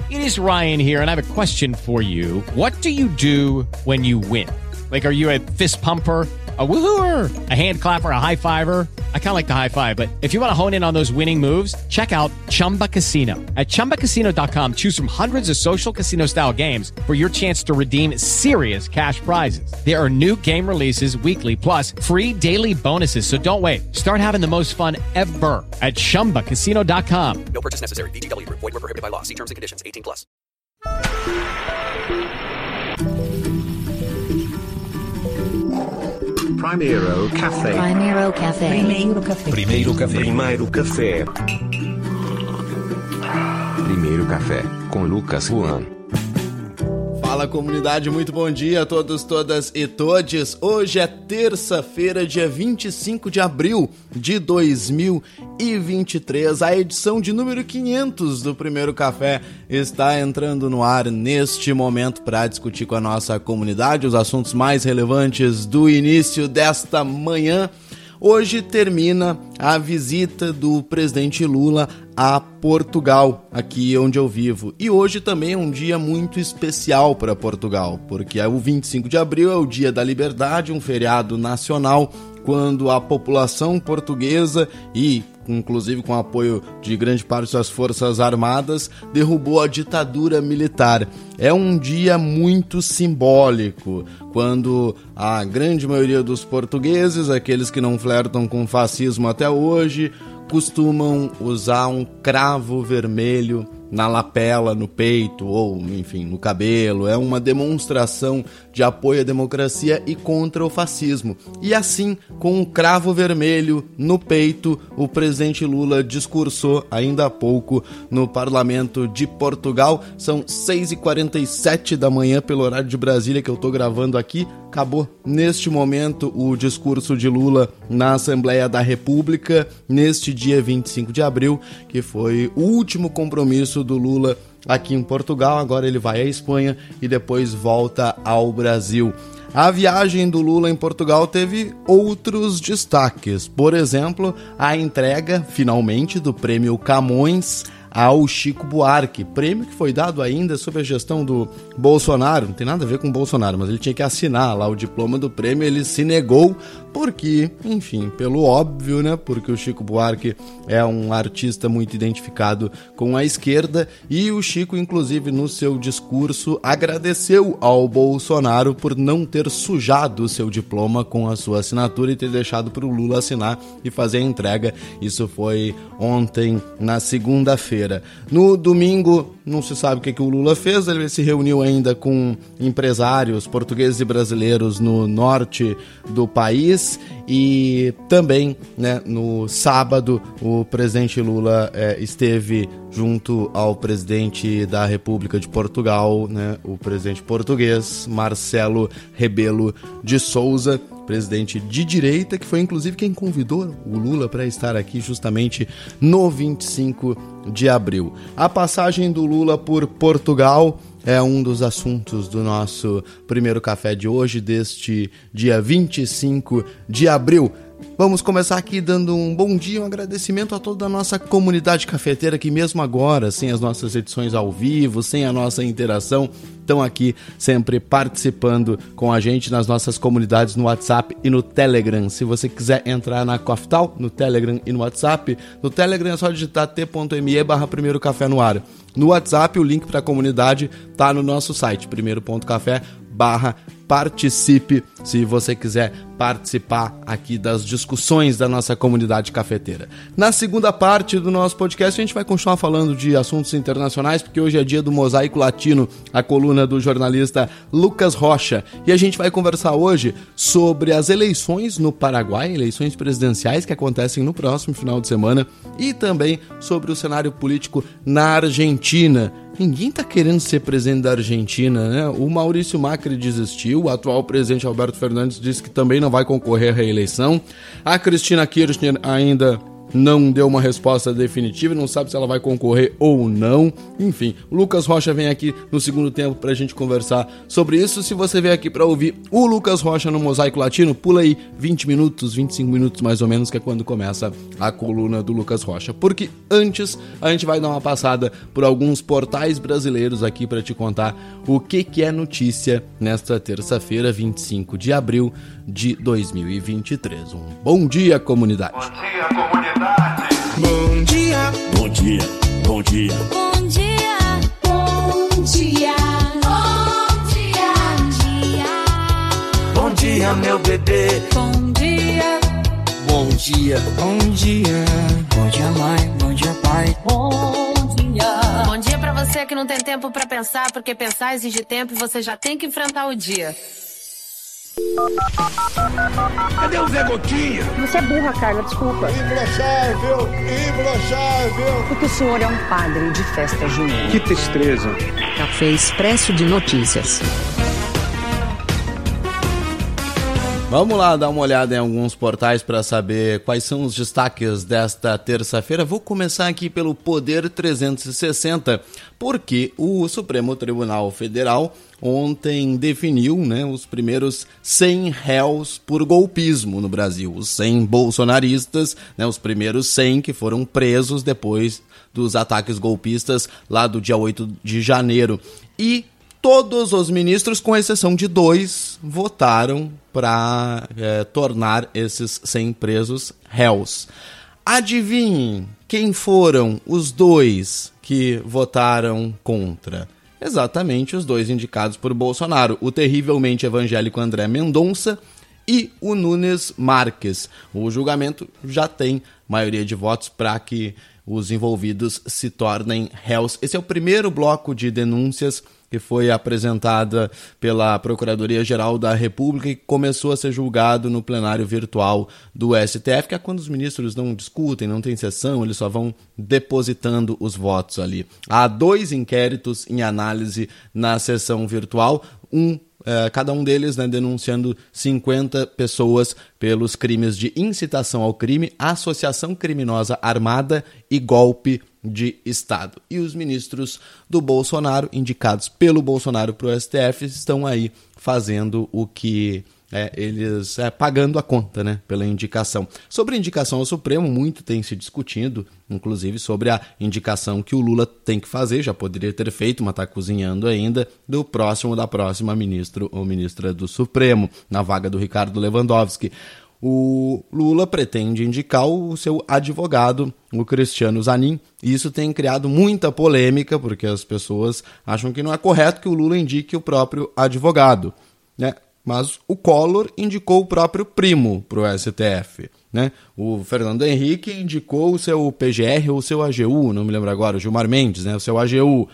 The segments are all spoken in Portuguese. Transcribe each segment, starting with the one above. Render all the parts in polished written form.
It is Ryan here, and I have a question for you. What do you do when you win? Like, are you a fist pumper, a woohooer, a hand clapper, a high fiver? I kind of like the high five, but if you want to hone in on those winning moves, check out Chumba Casino. At ChumbaCasino.com, choose from hundreds of social casino-style games for your chance to redeem serious cash prizes. There are new game releases weekly, plus free daily bonuses, so don't wait. Start having the most fun ever at ChumbaCasino.com. No purchase necessary. VGW Group. Void where prohibited by law. See terms and conditions. 18+. Primeiro Café. Primeiro Café. Primeiro Café. Primeiro Café. Primeiro Café. Primeiro Café, com Lucas Juan. Fala, comunidade, muito bom dia a todos, todas e todes. Hoje é terça-feira, dia 25 de abril de 2023. A edição de número 500 do Primeiro Café está entrando no ar neste momento para discutir com a nossa comunidade os assuntos mais relevantes do início desta manhã. Hoje termina a visita do presidente Lula a Portugal, aqui onde eu vivo. E hoje também é um dia muito especial para Portugal, porque o 25 de abril é o Dia da Liberdade, um feriado nacional, quando a população portuguesa e inclusive com o apoio de grande parte das Forças Armadas, derrubou a ditadura militar. É um dia muito simbólico, quando a grande maioria dos portugueses, aqueles que não flertam com o fascismo até hoje, costumam usar um cravo vermelho na lapela, no peito ou, enfim, no cabelo. É uma demonstração de apoio à democracia e contra o fascismo. E assim, com um cravo vermelho no peito, o presidente Lula discursou ainda há pouco no Parlamento de Portugal. São 6h47 da manhã pelo horário de Brasília que eu estou gravando aqui. Acabou neste momento o discurso de Lula na Assembleia da República, neste dia 25 de abril, que foi o último compromisso do Lula aqui em Portugal. Agora ele vai à Espanha e depois volta ao Brasil. A viagem do Lula em Portugal teve outros destaques. Por exemplo, a entrega, finalmente, do Prêmio Camões ao Chico Buarque, prêmio que foi dado ainda sob a gestão do Bolsonaro. Não tem nada a ver com o Bolsonaro, mas ele tinha que assinar lá o diploma do prêmio. Ele se negou porque, enfim, pelo óbvio, né? Porque o Chico Buarque é um artista muito identificado com a esquerda, e o Chico, inclusive, no seu discurso, agradeceu ao Bolsonaro por não ter sujado o seu diploma com a sua assinatura e ter deixado para o Lula assinar e fazer a entrega. Isso foi ontem, na segunda-feira. No domingo, não se sabe o que o Lula fez. Ele se reuniu ainda com empresários portugueses e brasileiros no norte do país, e também, né, no sábado o presidente Lula esteve junto ao presidente da República de Portugal, né, o presidente português Marcelo Rebelo de Sousa, presidente de direita, que foi inclusive quem convidou o Lula para estar aqui justamente no 25 de abril. A passagem do Lula por Portugal é um dos assuntos do nosso primeiro café de hoje, deste dia 25 de abril. Vamos começar aqui dando um bom dia, um agradecimento a toda a nossa comunidade cafeteira que mesmo agora, sem as nossas edições ao vivo, sem a nossa interação, estão aqui sempre participando com a gente nas nossas comunidades no WhatsApp e no Telegram. Se você quiser entrar na Coftal, no Telegram e no WhatsApp, no Telegram é só digitar t.me/Primeiro Café no ar. No WhatsApp, o link para a comunidade está no nosso site, primeiro.café/participe, se você quiser participar aqui das discussões da nossa comunidade cafeteira. Na segunda parte do nosso podcast, a gente vai continuar falando de assuntos internacionais, porque hoje é dia do Mosaico Latino, a coluna do jornalista Lucas Rocha, e a gente vai conversar hoje sobre as eleições no Paraguai, eleições presidenciais que acontecem no próximo final de semana, e também sobre o cenário político na Argentina. Ninguém tá querendo ser presidente da Argentina, né? O Maurício Macri desistiu, o atual presidente Alberto Fernandes disse que também não vai concorrer à reeleição. A Cristina Kirchner ainda não deu uma resposta definitiva, não sabe se ela vai concorrer ou não. Enfim, o Lucas Rocha vem aqui no segundo tempo pra gente conversar sobre isso. Se você veio aqui pra ouvir o Lucas Rocha no Mosaico Latino, pula aí 20 minutos, 25 minutos mais ou menos, que é quando começa a coluna do Lucas Rocha. Porque antes a gente vai dar uma passada por alguns portais brasileiros aqui pra te contar o que é notícia nesta terça-feira, 25 de abril de 2023. Um bom dia, comunidade. Bom dia, comunidade. Bom dia. Bom dia. Bom dia. Bom dia. Bom dia. Bom dia. Bom dia, meu bebê. Bom dia. Bom dia. Bom dia. Bom dia, mãe. Bom dia, pai. Bom dia. Bom dia pra você que não tem tempo pra pensar, porque pensar exige tempo e você já tem que enfrentar o dia. Cadê o Zé Gotinha? Você é burra, Carla, desculpa. Imbrochável. Porque o senhor é um padre de festa junina. Que tristeza. Café Expresso de Notícias. Vamos lá dar uma olhada em alguns portais para saber quais são os destaques desta terça-feira. Vou começar aqui pelo Poder 360, porque o Supremo Tribunal Federal ontem definiu, os primeiros 100 réus por golpismo no Brasil. Os 100 bolsonaristas, os primeiros 100 que foram presos depois dos ataques golpistas lá do dia 8 de janeiro. E todos os ministros, com exceção de 2, votaram para tornar esses 100 presos réus. Adivinhem quem foram os 2 que votaram contra? Exatamente os 2 indicados por Bolsonaro, o terrivelmente evangélico André Mendonça e o Nunes Marques. O julgamento já tem maioria de votos para que os envolvidos se tornem réus. Esse é o primeiro bloco de denúncias que foi apresentada pela Procuradoria-Geral da República e começou a ser julgado no plenário virtual do STF, que é quando os ministros não discutem, não tem sessão, eles só vão depositando os votos ali. Há 2 inquéritos em análise na sessão virtual, cada um deles denunciando 50 pessoas pelos crimes de incitação ao crime, associação criminosa armada e golpe de Estado. E os ministros do Bolsonaro, indicados pelo Bolsonaro para o STF, estão aí fazendo o que eles pagando a conta, pela indicação. Sobre a indicação ao Supremo, muito tem se discutido, inclusive sobre a indicação que o Lula tem que fazer, já poderia ter feito, mas está cozinhando ainda, da próxima ministro ou ministra do Supremo, na vaga do Ricardo Lewandowski. O Lula pretende indicar o seu advogado, o Cristiano Zanin, e isso tem criado muita polêmica, porque as pessoas acham que não é correto que o Lula indique o próprio advogado, Mas o Collor indicou o próprio primo para o STF, O Fernando Henrique indicou o seu PGR ou o seu AGU, não me lembro agora, o Gilmar Mendes, o seu AGU.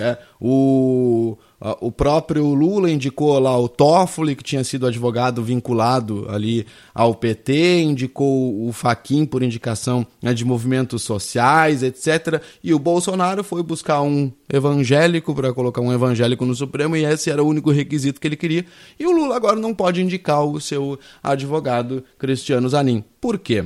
O próprio Lula indicou lá o Toffoli, que tinha sido advogado vinculado ali ao PT, indicou o Fachin por indicação de movimentos sociais, etc. E o Bolsonaro foi buscar um evangélico para colocar um evangélico no Supremo, e esse era o único requisito que ele queria. E o Lula agora não pode indicar o seu advogado Cristiano Zanin. Por quê?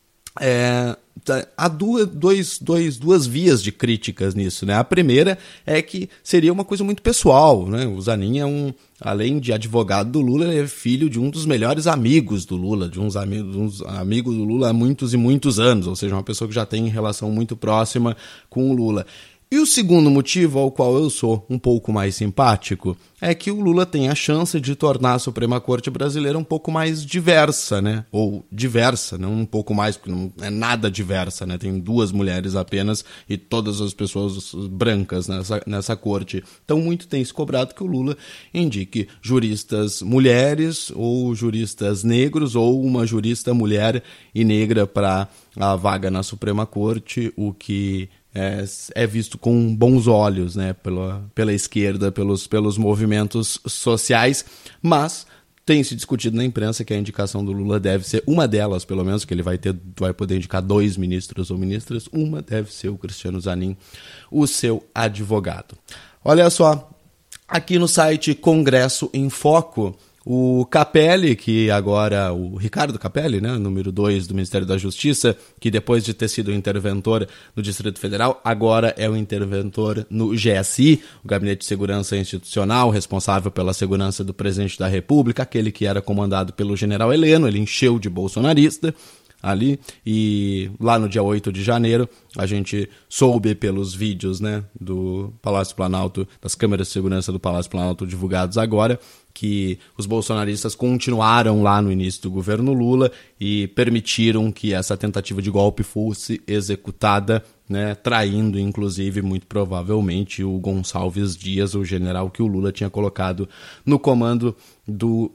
Há duas vias de críticas nisso, A primeira é que seria uma coisa muito pessoal, O Zanin além de advogado do Lula, ele é filho de um dos melhores amigos do Lula, de uns amigos do Lula há muitos e muitos anos, ou seja, uma pessoa que já tem relação muito próxima com o Lula. E o segundo motivo ao qual eu sou um pouco mais simpático é que o Lula tem a chance de tornar a Suprema Corte Brasileira um pouco mais diversa, Ou diversa, não um pouco mais, porque não é nada diversa, Tem 2 mulheres apenas e todas as pessoas brancas nessa corte. Então muito tem se cobrado que o Lula indique juristas mulheres ou juristas negros ou uma jurista mulher e negra para a vaga na Suprema Corte, o que é visto com bons olhos, pela esquerda, pelos movimentos sociais, mas tem se discutido na imprensa que a indicação do Lula deve ser, uma delas pelo menos, que ele vai poder indicar 2 ministros ou ministras, uma deve ser o Cristiano Zanin, o seu advogado. Olha só, aqui no site Congresso em Foco, O Capelli, que agora, o Ricardo Capelli, né, número 2 do Ministério da Justiça, que depois de ter sido interventor no Distrito Federal, agora é o interventor no GSI, o Gabinete de Segurança Institucional, responsável pela segurança do presidente da República, aquele que era comandado pelo general Heleno. Ele encheu de bolsonarista ali, e lá no dia 8 de janeiro a gente soube pelos vídeos, né, do Palácio Planalto, das câmeras de segurança do Palácio Planalto divulgados agora, que os bolsonaristas continuaram lá no início do governo Lula e permitiram que essa tentativa de golpe fosse executada, né, traindo inclusive muito provavelmente o Gonçalves Dias, o general que o Lula tinha colocado no comando do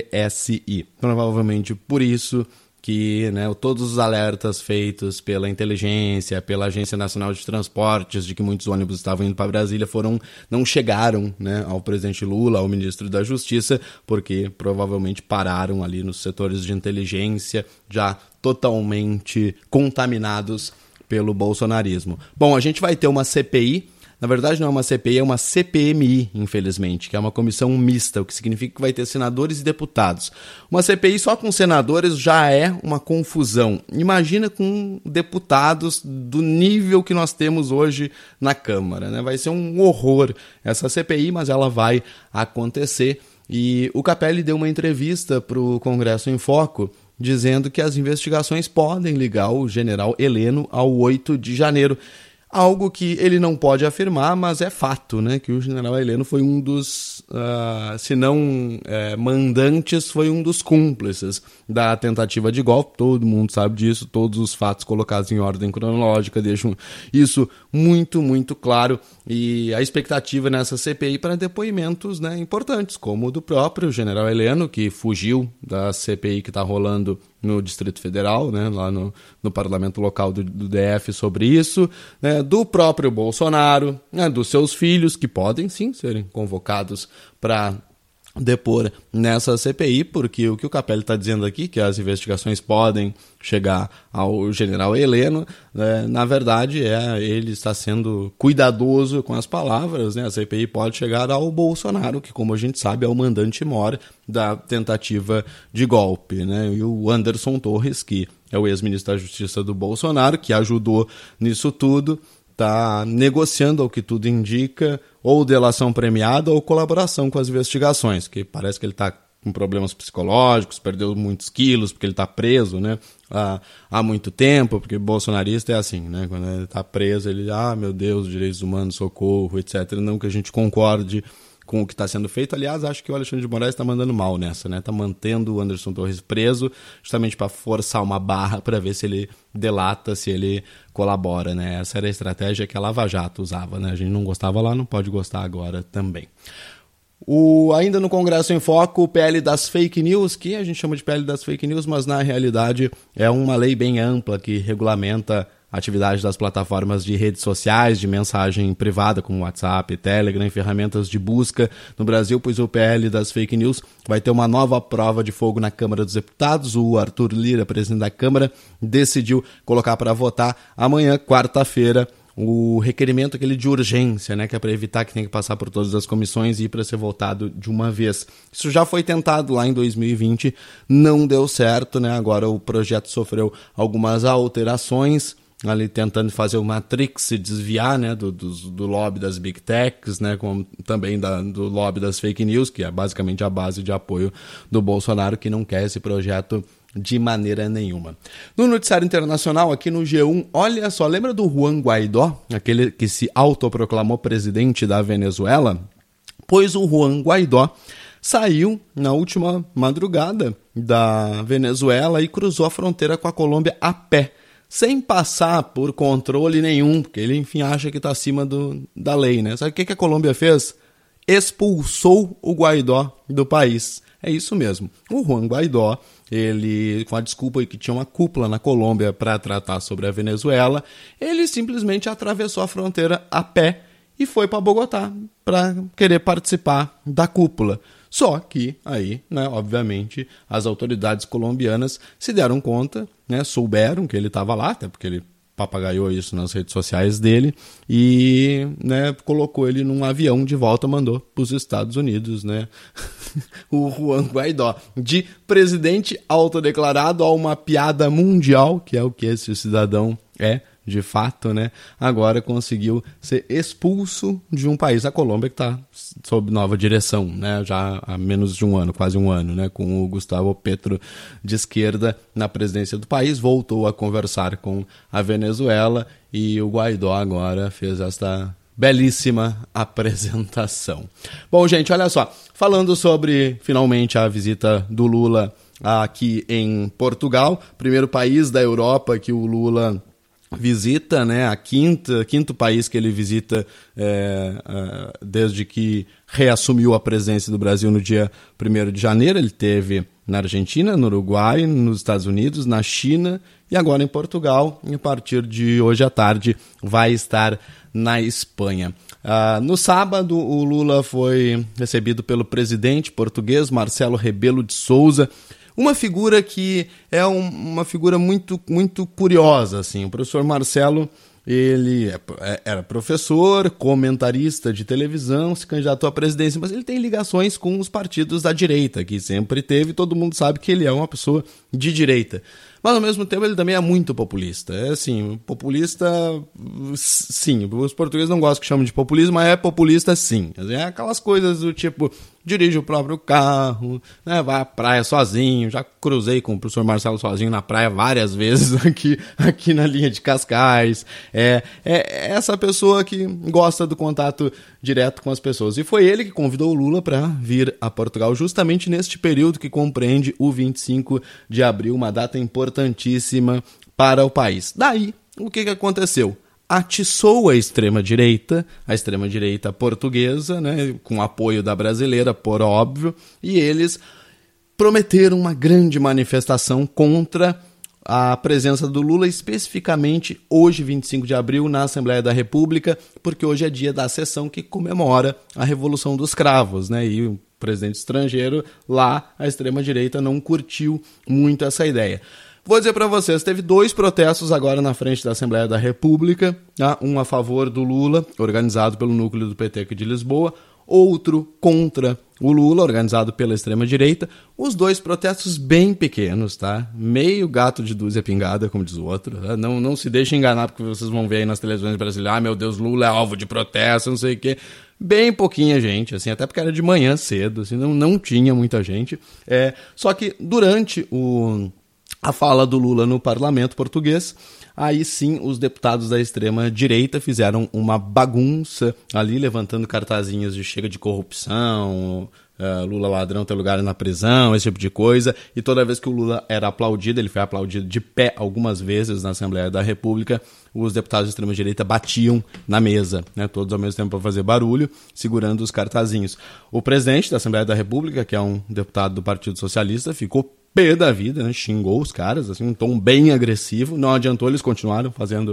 GSI. Provavelmente por isso que, né, todos os alertas feitos pela inteligência, pela Agência Nacional de Transportes, de que muitos ônibus estavam indo para Brasília, não chegaram, né, ao presidente Lula, ao ministro da Justiça, porque provavelmente pararam ali nos setores de inteligência, já totalmente contaminados pelo bolsonarismo. Bom, a gente vai ter uma CPI. Na verdade não é uma CPI, é uma CPMI, infelizmente, que é uma comissão mista, o que significa que vai ter senadores e deputados. Uma CPI só com senadores já é uma confusão. Imagina com deputados do nível que nós temos hoje na Câmara, né? Vai ser um horror essa CPI, mas ela vai acontecer. E o Capelli deu uma entrevista para o Congresso em Foco, dizendo que as investigações podem ligar o general Heleno ao 8 de janeiro. Algo que ele não pode afirmar, mas é fato, né? Que o general Heleno foi um dos, se não mandantes, foi um dos cúmplices da tentativa de golpe. Todo mundo sabe disso, todos os fatos colocados em ordem cronológica deixam isso muito, muito claro. E a expectativa nessa CPI para depoimentos, né, importantes, como o do próprio general Heleno, que fugiu da CPI que está rolando no Distrito Federal, né, lá no parlamento local do DF sobre isso, né, do próprio Bolsonaro, né, dos seus filhos, que podem sim serem convocados para depor nessa CPI, porque o que o Capelli está dizendo aqui, que as investigações podem chegar ao general Heleno, na verdade ele está sendo cuidadoso com as palavras, né? A CPI pode chegar ao Bolsonaro, que, como a gente sabe, é o mandante mor da tentativa de golpe, né? E o Anderson Torres, que é o ex-ministro da Justiça do Bolsonaro, que ajudou nisso tudo, está negociando, ao que tudo indica, ou delação premiada ou colaboração com as investigações, que parece que ele está com problemas psicológicos, perdeu muitos quilos, porque ele está preso, né, há muito tempo, porque bolsonarista é assim, né, quando ele está preso, ele, meu Deus, direitos humanos, socorro, etc. Não que a gente concorde com o que está sendo feito. Aliás, acho que o Alexandre de Moraes está mandando mal nessa, né? Está mantendo o Anderson Torres preso justamente para forçar uma barra para ver se ele delata, se ele colabora, né? Essa era a estratégia que a Lava Jato usava, né? A gente não gostava lá, não pode gostar agora também. Ainda no Congresso em Foco, o PL das Fake News, que a gente chama de PL das Fake News, mas na realidade é uma lei bem ampla que regulamenta a atividade das plataformas de redes sociais, de mensagem privada, como WhatsApp, Telegram, e ferramentas de busca no Brasil, pois o PL das Fake News vai ter uma nova prova de fogo na Câmara dos Deputados. O Arthur Lira, presidente da Câmara, decidiu colocar para votar amanhã, quarta-feira, o requerimento aquele de urgência, né, que é para evitar que tenha que passar por todas as comissões e ir para ser votado de uma vez. Isso já foi tentado lá em 2020, não deu certo, né? Agora o projeto sofreu algumas alterações, ali tentando fazer o Matrix se desviar, né, do lobby das Big Techs, né, como também do lobby das fake news, que é basicamente a base de apoio do Bolsonaro, que não quer esse projeto de maneira nenhuma. No noticiário internacional, aqui no G1, olha só, lembra do Juan Guaidó, aquele que se autoproclamou presidente da Venezuela? Pois o Juan Guaidó saiu na última madrugada da Venezuela e cruzou a fronteira com a Colômbia a pé, sem passar por controle nenhum, porque ele, enfim, acha que está acima da lei, né? Sabe o que a Colômbia fez? Expulsou o Guaidó do país. É isso mesmo. O Juan Guaidó, ele, com a desculpa que tinha uma cúpula na Colômbia para tratar sobre a Venezuela, ele simplesmente atravessou a fronteira a pé e foi para Bogotá para querer participar da cúpula. Só que aí, né, obviamente, as autoridades colombianas se deram conta, né, souberam que ele estava lá, até porque ele papagaiou isso nas redes sociais dele, e, né, colocou ele num avião de volta, mandou para os Estados Unidos, né, o Juan Guaidó, de presidente autodeclarado a uma piada mundial, que é o que esse cidadão é, de fato, né? Agora conseguiu ser expulso de um país, a Colômbia, que está sob nova direção, né? Já há menos de um ano, quase um ano, né? Com o Gustavo Petro de esquerda na presidência do país, voltou a conversar com a Venezuela e o Guaidó agora fez esta belíssima apresentação. Bom, gente, olha só, falando sobre, finalmente, a visita do Lula aqui em Portugal, primeiro país da Europa que o Lula visita, né, quinto país que ele visita desde que reassumiu a presidência do Brasil no dia 1º de janeiro. Ele teve na Argentina, no Uruguai, nos Estados Unidos, na China e agora em Portugal. E a partir de hoje à tarde vai estar na Espanha. No sábado, o Lula foi recebido pelo presidente português Marcelo Rebelo de Sousa, uma figura que é uma figura muito, muito curiosa, assim. O professor Marcelo, ele era professor, comentarista de televisão, se candidatou à presidência, mas ele tem ligações com os partidos da direita, que sempre teve, todo mundo sabe que ele é uma pessoa de direita. Mas, ao mesmo tempo, ele também é muito populista. É assim, populista, sim. Os portugueses não gostam que chamam de populismo, mas é populista, sim. É aquelas coisas do tipo, dirige o próprio carro, né, vai à praia sozinho. Já cruzei com o professor Marcelo sozinho na praia várias vezes aqui na linha de Cascais. É essa pessoa que gosta do contato direto com as pessoas. E foi ele que convidou o Lula para vir a Portugal justamente neste período que compreende o 25 de abril, uma data importantíssima para o país. Daí, o que aconteceu? Atiçou a extrema-direita portuguesa, né, com apoio da brasileira, por óbvio, e eles prometeram uma grande manifestação contra a presença do Lula, especificamente hoje, 25 de abril, na Assembleia da República, porque hoje é dia da sessão que comemora a Revolução dos Cravos, né, e o presidente estrangeiro lá, a extrema-direita não curtiu muito essa ideia. Vou dizer para vocês, teve 2 protestos agora na frente da Assembleia da República, tá? Um a favor do Lula, organizado pelo núcleo do PT aqui de Lisboa, outro contra o Lula, organizado pela extrema-direita. Os 2 protestos bem pequenos, tá? Meio gato de dúzia pingada, como diz o outro. Tá? Não se deixem enganar, porque vocês vão ver aí nas televisões brasileiras, meu Deus, Lula é alvo de protesto, não sei o quê. Bem pouquinha gente, assim, até porque era de manhã cedo, assim, não tinha muita gente. Só que durante a fala do Lula no parlamento português, aí sim os deputados da extrema-direita fizeram uma bagunça ali, levantando cartazinhos de chega de corrupção, Lula ladrão tem lugar na prisão, esse tipo de coisa, e toda vez que o Lula era aplaudido, ele foi aplaudido de pé algumas vezes na Assembleia da República, os deputados de extrema-direita batiam na mesa, né, todos ao mesmo tempo para fazer barulho, segurando os cartazinhos. O presidente da Assembleia da República, que é um deputado do Partido Socialista, ficou pé da vida, né? Xingou os caras, assim, um tom bem agressivo. Não adiantou, eles continuaram fazendo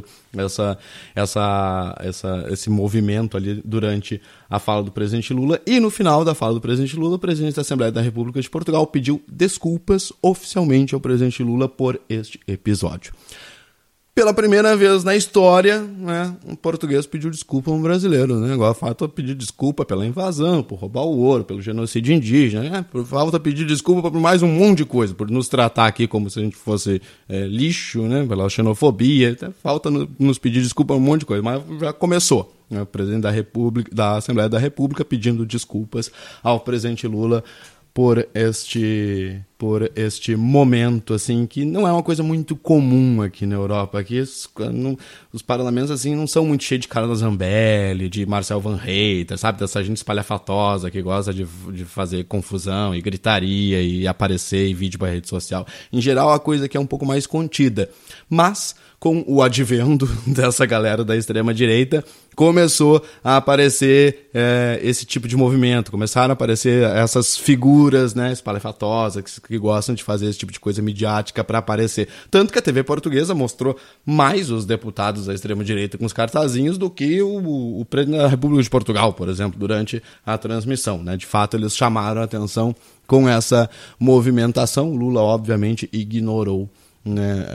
esse movimento ali durante a fala do presidente Lula. E no final da fala do presidente Lula, o presidente da Assembleia da República de Portugal pediu desculpas oficialmente ao presidente Lula por este episódio. Pela primeira vez na história, né, um português pediu desculpa a um brasileiro, né? Agora falta pedir desculpa pela invasão, por roubar o ouro, pelo genocídio indígena, né? Falta pedir desculpa por mais um monte de coisa, por nos tratar aqui como se a gente fosse lixo, né? Pela xenofobia, até falta nos pedir desculpa por um monte de coisa, mas já começou. Né? O presidente da Assembleia da República pedindo desculpas ao presidente Lula por este momento, assim, que não é uma coisa muito comum aqui na Europa. Aqui os parlamentos, assim, não são muito cheios de Carla Zambelli, de Marcel Van Hatten, sabe? Dessa gente espalhafatosa que gosta de fazer confusão e gritaria e aparecer em vídeo para rede social. Em geral, a coisa aqui é um pouco mais contida. Mas, com o advento dessa galera da extrema-direita, começou a aparecer esse tipo de movimento, começaram a aparecer essas figuras, né, espalhafatosas que gostam de fazer esse tipo de coisa midiática para aparecer. Tanto que a TV portuguesa mostrou mais os deputados da extrema-direita com os cartazinhos do que o presidente da República de Portugal, por exemplo, durante a transmissão. Né? De fato, eles chamaram a atenção com essa movimentação. O Lula, obviamente, ignorou, né,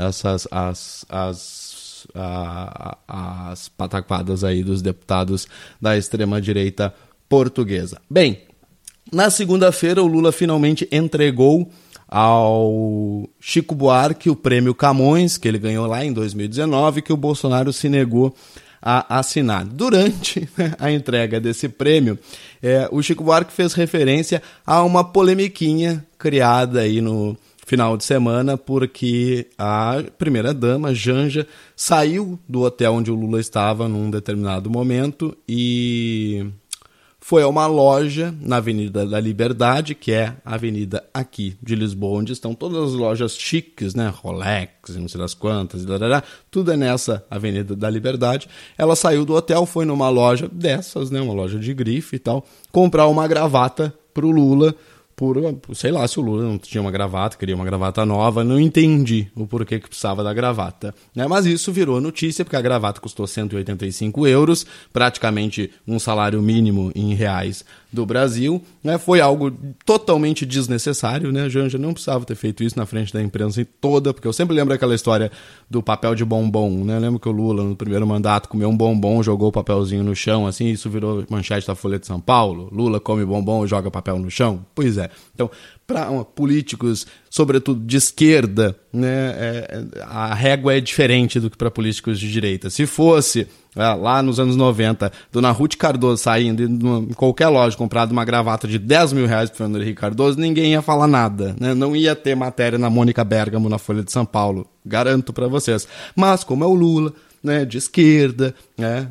as pataquadas aí dos deputados da extrema-direita portuguesa. Bem, Na segunda-feira, o Lula finalmente entregou ao Chico Buarque o prêmio Camões, que ele ganhou lá em 2019, que o Bolsonaro se negou a assinar. Durante a entrega desse prêmio, o Chico Buarque fez referência a uma polemiquinha criada aí no final de semana, porque a primeira-dama, Janja, saiu do hotel onde o Lula estava num determinado momento e foi a uma loja na Avenida da Liberdade, que é a avenida aqui de Lisboa, onde estão todas as lojas chiques, né? Rolex, não sei das quantas, tudo é nessa Avenida da Liberdade. Ela saiu do hotel, foi numa loja dessas, né? Uma loja de grife e tal, comprar uma gravata pro Lula, sei lá se o Lula não tinha uma gravata, queria uma gravata nova, não entendi o porquê que precisava da gravata, né? Mas isso virou notícia, porque a gravata custou 185 euros, praticamente um salário mínimo em reais do Brasil, né? Foi algo totalmente desnecessário, né? A Janja não precisava ter feito isso na frente da imprensa toda, porque eu sempre lembro aquela história do papel de bombom, né? Eu lembro que o Lula, no primeiro mandato, comeu um bombom, jogou o papelzinho no chão, assim, isso virou manchete da Folha de São Paulo. Lula come bombom e joga papel no chão. Pois é. Então, para políticos, sobretudo de esquerda, né, a régua é diferente do que para políticos de direita. Se fosse lá nos anos 90, Dona Ruth Cardoso saindo em qualquer loja comprado uma gravata de 10 mil reais para Fernando Henrique Cardoso, ninguém ia falar nada, né? Não ia ter matéria na Mônica Bergamo na Folha de São Paulo, garanto para vocês. Mas como é o Lula, né, de esquerda, né,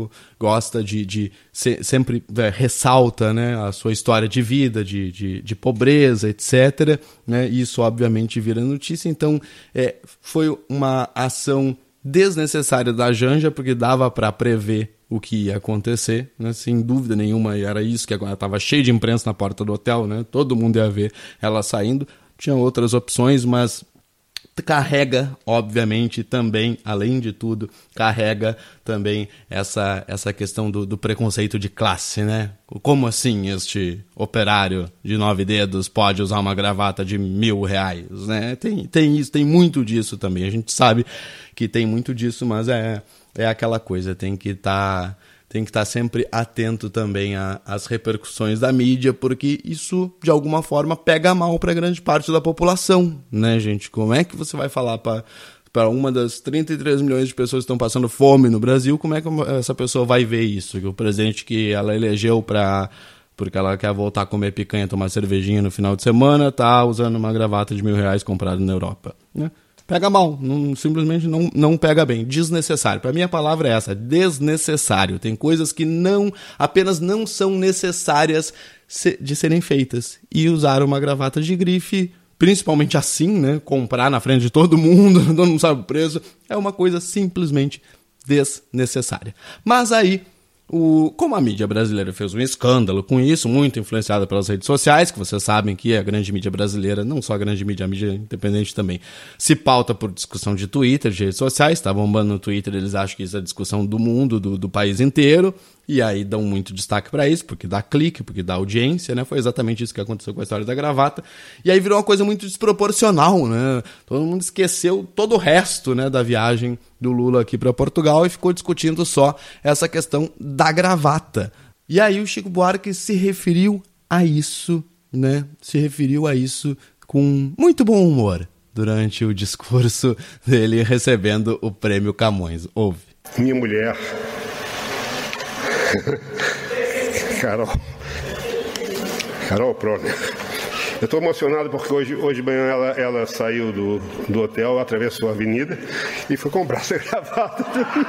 gosta sempre ressalta, né, a sua história de vida, de pobreza, etc., né, isso obviamente vira notícia. Então foi uma ação desnecessária da Janja, porque dava para prever o que ia acontecer, né, sem dúvida nenhuma, e era isso que agora estava cheio de imprensa na porta do hotel, né, todo mundo ia ver ela saindo. Tinha outras opções, mas carrega, obviamente, também, além de tudo, carrega também essa questão do preconceito de classe, né? Como assim este operário de 9 dedos pode usar uma gravata de R$1.000, né? Tem isso, tem muito disso também. A gente sabe que tem muito disso, mas é aquela coisa, tem que estar sempre atento também às repercussões da mídia, porque isso, de alguma forma, pega mal para grande parte da população, né, gente? Como é que você vai falar para uma das 33 milhões de pessoas que estão passando fome no Brasil, como é que essa pessoa vai ver isso? Que o presidente que ela elegeu porque ela quer voltar a comer picanha, tomar cervejinha no final de semana, tá usando uma gravata de R$1.000 comprada na Europa, né? Pega mal, simplesmente não pega bem, desnecessário. Para mim a palavra é essa, desnecessário. Tem coisas que apenas não são necessárias de serem feitas. E usar uma gravata de grife, principalmente assim, né, comprar na frente de todo mundo, todo mundo sabe o preço, é uma coisa simplesmente desnecessária. Mas aí, como a mídia brasileira fez um escândalo com isso, muito influenciada pelas redes sociais, que vocês sabem que a grande mídia brasileira, não só a grande mídia, a mídia independente também, se pauta por discussão de Twitter, de redes sociais, tá bombando no Twitter, eles acham que isso é a discussão do mundo, do país inteiro, e aí dão muito destaque para isso, porque dá clique, porque dá audiência, né? Foi exatamente isso que aconteceu com a história da gravata, e aí virou uma coisa muito desproporcional, né? Todo mundo esqueceu todo o resto, né, da viagem do Lula aqui para Portugal e ficou discutindo só essa questão da gravata. E aí o Chico Buarque se referiu a isso, né? Se referiu a isso com muito bom humor durante o discurso dele recebendo o prêmio Camões. Ouve. Minha mulher, Carol Proner. Eu estou emocionado porque hoje de manhã ela saiu do hotel, atravessou a avenida e foi comprar essa gravata.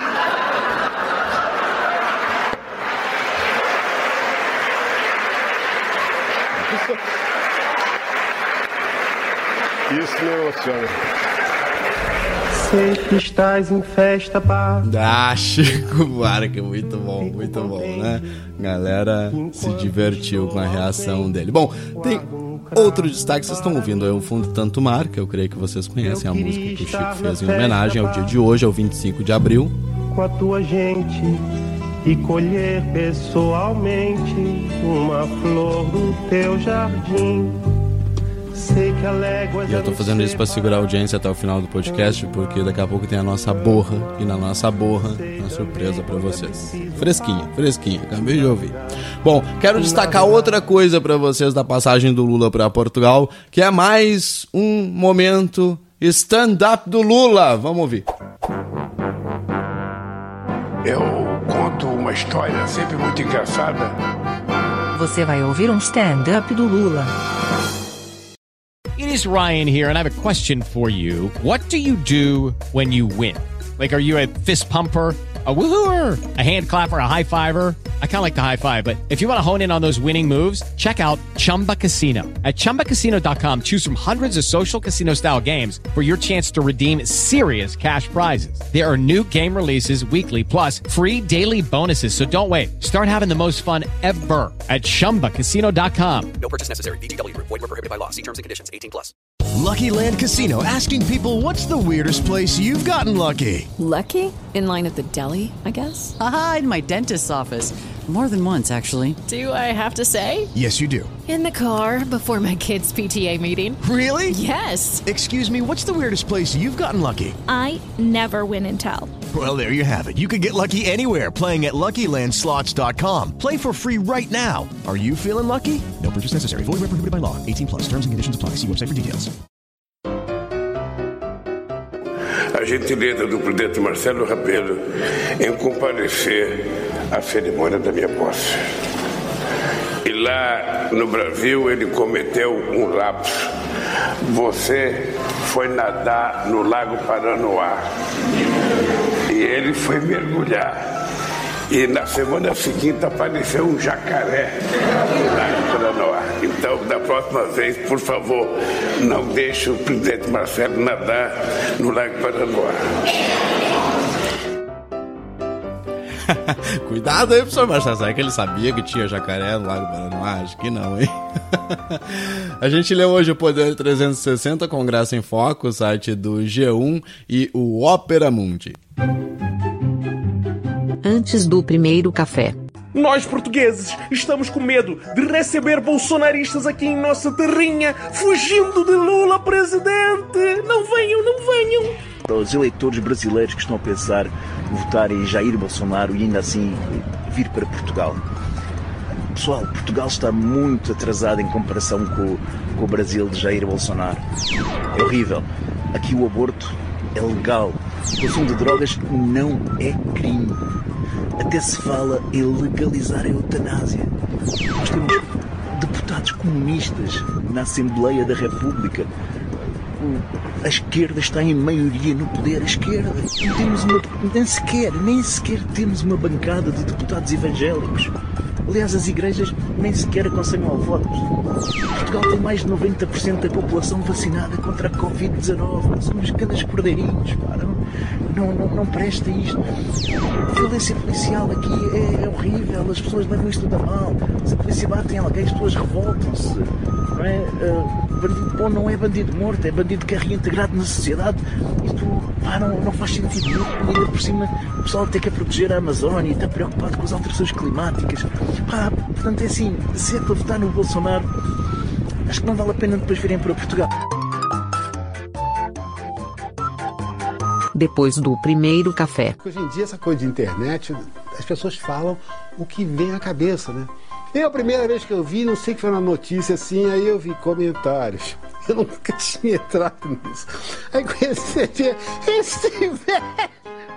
Isso me emociona. Sei que estás em festa, pá. Chico Buarque, muito bom, né? Galera se divertiu com a reação dele. Bom, tem outro destaque, vocês estão ouvindo aí o Fundo Tanto Mar, que eu creio que vocês conhecem a música que o Chico fez em homenagem ao dia de hoje, ao 25 de abril. Com a tua gente e colher pessoalmente uma flor do teu jardim. Sei que a légua E eu tô fazendo isso pra segurar a audiência até o final do podcast, porque daqui a pouco tem a nossa borra, e na nossa borra, uma surpresa pra vocês. Fresquinha, acabei de ouvir. Bom, quero destacar outra coisa pra vocês da passagem do Lula pra Portugal, que é mais um momento stand-up do Lula. Vamos ouvir. Eu conto uma história sempre muito engraçada. Você vai ouvir um stand-up do Lula. It is Ryan here, and I have a question for you. What do you do when you win? Like, are you a fist pumper, a woohooer, a hand clapper, a high fiver? I kind of like the high five, but if you want to hone in on those winning moves, check out Chumba Casino. At ChumbaCasino.com, choose from hundreds of social casino-style games for your chance to redeem serious cash prizes. There are new game releases weekly, plus free daily bonuses, so don't wait. Start having the most fun ever at ChumbaCasino.com. No purchase necessary. VGW. Void where prohibited by law. See terms and conditions. 18+. Lucky Land Casino, asking people, what's the weirdest place you've gotten lucky? Lucky? In line at the deli, I guess? Aha, in my dentist's office. More than once, actually. Do I have to say? Yes, you do. In the car before my kids' PTA meeting. Really? Yes. Excuse me, what's the weirdest place you've gotten lucky? I never win and tell. Well, there you have it. You can get lucky anywhere, playing at LuckyLandSlots.com. Play for free right now. Are you feeling lucky? No purchase necessary. Void where prohibited by law. 18+. Terms and conditions apply. See website for details. A gentileza do presidente Marcelo Rebelo em comparecer à cerimônia da minha posse. E lá no Brasil ele cometeu um lapso. Você foi nadar no Lago Paranoá e ele foi mergulhar. E na semana seguinte apareceu um jacaré no Lago Paranoá. Então, da próxima vez, por favor, não deixe o presidente Marcelo nadar no Lago Paranoá. Cuidado aí, professor Marcelo. Será que ele sabia que tinha jacaré no Lago Paranoá? Acho que não, hein? A gente leu hoje o Poder 360, Congresso em Foco, o site do G1 e o Opera Mundi. Antes do primeiro café. Nós, portugueses, estamos com medo de receber bolsonaristas aqui em nossa terrinha, fugindo de Lula presidente. Não venham, não venham. Para os eleitores brasileiros que estão a pensar votar em Jair Bolsonaro e ainda assim vir para Portugal. Pessoal, Portugal está muito atrasado em comparação com o Brasil de Jair Bolsonaro. É horrível. Aqui o aborto é legal. O consumo de drogas não é crime. Até se fala em legalizar a eutanásia. Nós temos deputados comunistas na Assembleia da República. A esquerda está em maioria no poder. A esquerda. Não temos nem sequer temos uma bancada de deputados evangélicos. Aliás, as igrejas nem sequer aconselham ao voto. Portugal tem mais de 90% da população vacinada contra a Covid-19. Somos grandes cordeirinhos, pá. Não presta isto. A violência policial aqui é horrível. As pessoas levam isto tudo a mal. Se a polícia bate em alguém, as pessoas revoltam-se. Não é? Bandido bom não é bandido morto, é bandido que é reintegrado na sociedade. Isto não faz sentido nenhum. E ainda por cima o pessoal tem que proteger a Amazónia e está preocupado com as alterações climáticas. Portanto é assim, se é para votar no Bolsonaro, acho que não vale a pena depois virem para Portugal. Depois do primeiro café. Hoje em dia, essa coisa de internet, as pessoas falam o que vem à cabeça, né? Eu, a primeira vez que eu vi, não sei que foi uma notícia assim, aí eu vi comentários. Eu nunca tinha entrado nisso. Aí conheci esse velho.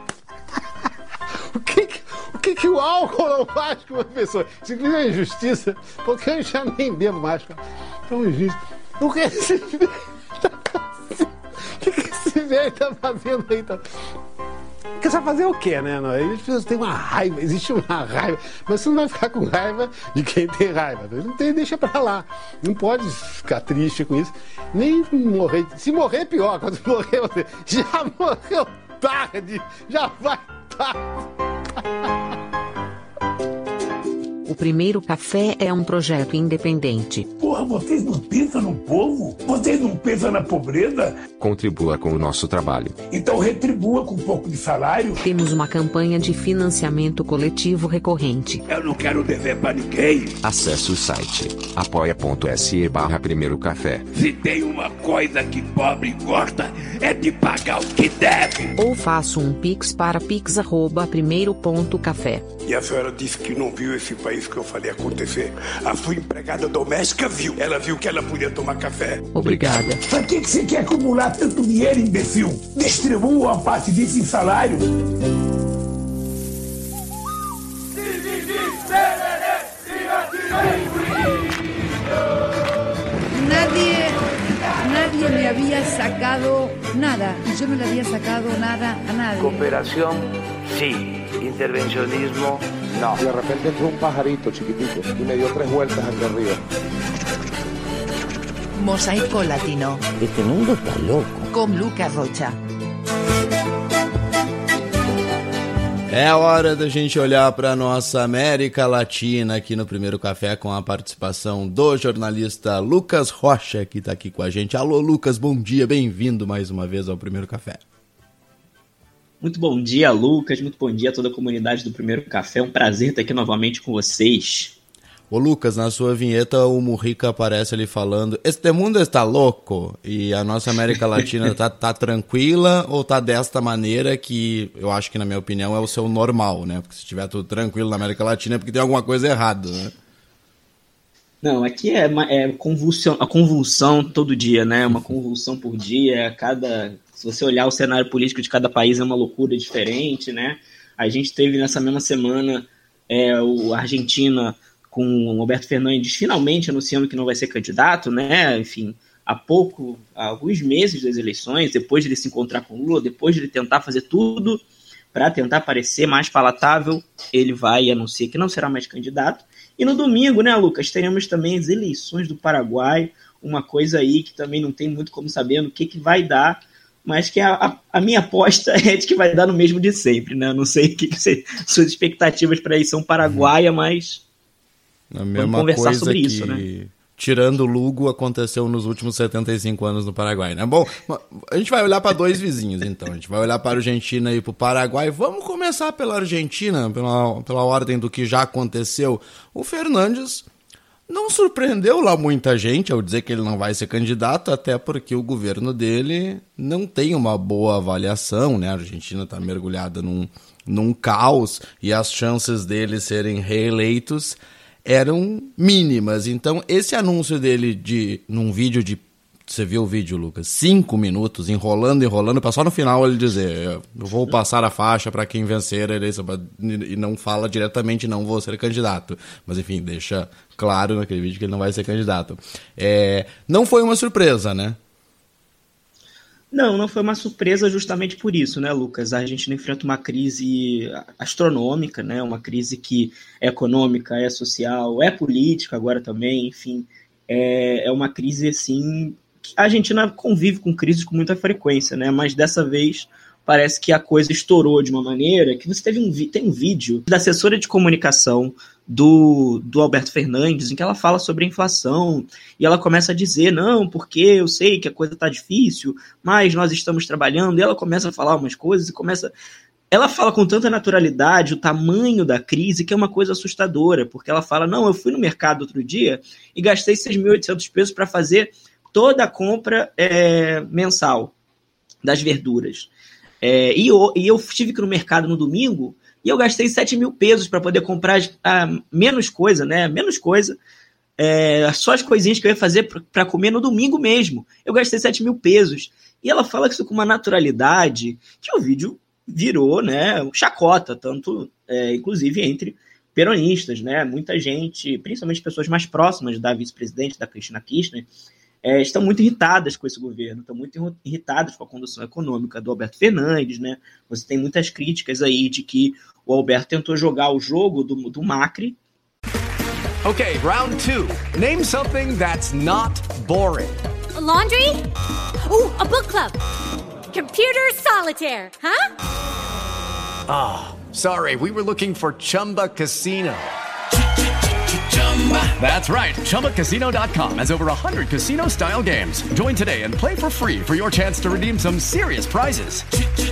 O que o álcool não faz com uma pessoa? Isso aqui é uma injustiça, porque eu já nem bebo mais. É uma injustiça. O que esse velho tá fazendo? O que esse velho tá fazendo aí? Porque você vai fazer o quê, né? As pessoas têm uma raiva, existe uma raiva, mas você não vai ficar com raiva de quem tem raiva. Não tem, deixa pra lá. Não pode ficar triste com isso. Nem morrer. Se morrer é pior. Quando morrer, você já morreu tarde. Já vai tarde. O Primeiro Café é um projeto independente. Porra, vocês não pensam no povo? Vocês não pensam na pobreza? Contribua com o nosso trabalho. Então retribua com um pouco de salário. Temos uma campanha de financiamento coletivo recorrente. Eu não quero dever pra ninguém. Acesse o site apoia.se/Primeiro Café. Se tem uma coisa que pobre gosta, é de pagar o que deve. Ou faça um pix para pix@primeiro.café. E a senhora disse que não viu esse país que eu falei acontecer. A sua empregada doméstica viu. Ela viu que ela podia tomar café. Obrigada. Pra que você quer acumular tanto dinheiro, imbecil? Distribua uma parte disso em salário. Nadie me había sacado nada. Y yo no le había sacado nada a nadie. Cooperación, sí. Intervencionismo, no. Y de repente entró un pajarito chiquitito y me dio 3 vueltas aquí arriba. Mosaico Latino. Este mundo está loco. Con Lucas Rocha. É hora da gente olhar para nossa América Latina aqui no Primeiro Café com a participação do jornalista Lucas Rocha, que está aqui com a gente. Alô, Lucas, bom dia, bem-vindo mais uma vez ao Primeiro Café. Muito bom dia, Lucas, muito bom dia a toda a comunidade do Primeiro Café, é um prazer estar aqui novamente com vocês. Ô Lucas, na sua vinheta o Mujica aparece ali falando "Este mundo está louco" e a nossa América Latina tá tranquila ou tá desta maneira que eu acho que, na minha opinião, é o seu normal, né? Porque se tiver tudo tranquilo na América Latina é porque tem alguma coisa errada, né? Não, aqui é a convulsão todo dia, né? Uma convulsão por dia, se você olhar o cenário político de cada país é uma loucura diferente, né? A gente teve nessa mesma semana a Argentina com o Alberto Fernandes finalmente anunciando que não vai ser candidato, né? Enfim, há alguns meses das eleições, depois de ele se encontrar com o Lula, depois de ele tentar fazer tudo para tentar parecer mais palatável, ele vai e anuncia que não será mais candidato. E no domingo, né, Lucas, teremos também as eleições do Paraguai, uma coisa aí que também não tem muito como saber no que vai dar, mas que a minha aposta é de que vai dar no mesmo de sempre, né? Não sei o que suas expectativas para a eleição paraguaia, mas a mesma vamos conversar coisa sobre que, isso, né? Tirando o Lugo, aconteceu nos últimos 75 anos no Paraguai, né? Bom, a gente vai olhar para dois vizinhos, então. A gente vai olhar para a Argentina e para o Paraguai. Vamos começar pela Argentina, pela ordem do que já aconteceu. O Fernandes não surpreendeu lá muita gente ao dizer que ele não vai ser candidato, até porque o governo dele não tem uma boa avaliação, né? A Argentina está mergulhada num caos e as chances dele serem reeleitos eram mínimas. Então, esse anúncio dele num vídeo de... Você viu o vídeo, Lucas? 5 minutos, enrolando, para só no final ele dizer eu vou passar a faixa para quem vencer a eleição, e não fala diretamente não vou ser candidato. Mas, enfim, deixa claro naquele vídeo que ele não vai ser candidato. Não foi uma surpresa, né? Não foi uma surpresa justamente por isso, né, Lucas? A Argentina enfrenta uma crise astronômica, né? Uma crise que é econômica, é social, é política agora também, enfim. É uma crise, assim... A Argentina convive com crises com muita frequência, né? Mas dessa vez parece que a coisa estourou de uma maneira que você tem um vídeo da assessora de comunicação do Alberto Fernandes, em que ela fala sobre a inflação, e ela começa a dizer, não, porque eu sei que a coisa está difícil, mas nós estamos trabalhando, e ela começa a falar umas coisas, ela fala com tanta naturalidade o tamanho da crise, que é uma coisa assustadora, porque ela fala, não, eu fui no mercado outro dia e gastei 6.800 pesos para fazer toda a compra mensal das verduras. E eu estive aqui no mercado no domingo e eu gastei 7.000 pesos para poder comprar menos coisa, né? Menos coisa. Só as coisinhas que eu ia fazer para comer no domingo mesmo. Eu gastei 7.000 pesos. E ela fala isso com uma naturalidade que o vídeo virou, né, chacota, tanto, inclusive, entre peronistas, né? Muita gente, principalmente pessoas mais próximas da vice-presidente, da Cristina Kirchner, estão muito irritadas com esse governo, estão muito irritadas com a condução econômica do Alberto Fernandes, né? Você tem muitas críticas aí de que o Alberto tentou jogar o jogo do Macri. Okay, round 2. Name something that's not boring. A laundry? Ooh, a book club. Computer solitaire, huh? Ah, sorry, we were looking for Chumba Casino. That's right. ChumbaCasino.com has over 100 casino-style games. Join today and play for free for your chance to redeem some serious prizes.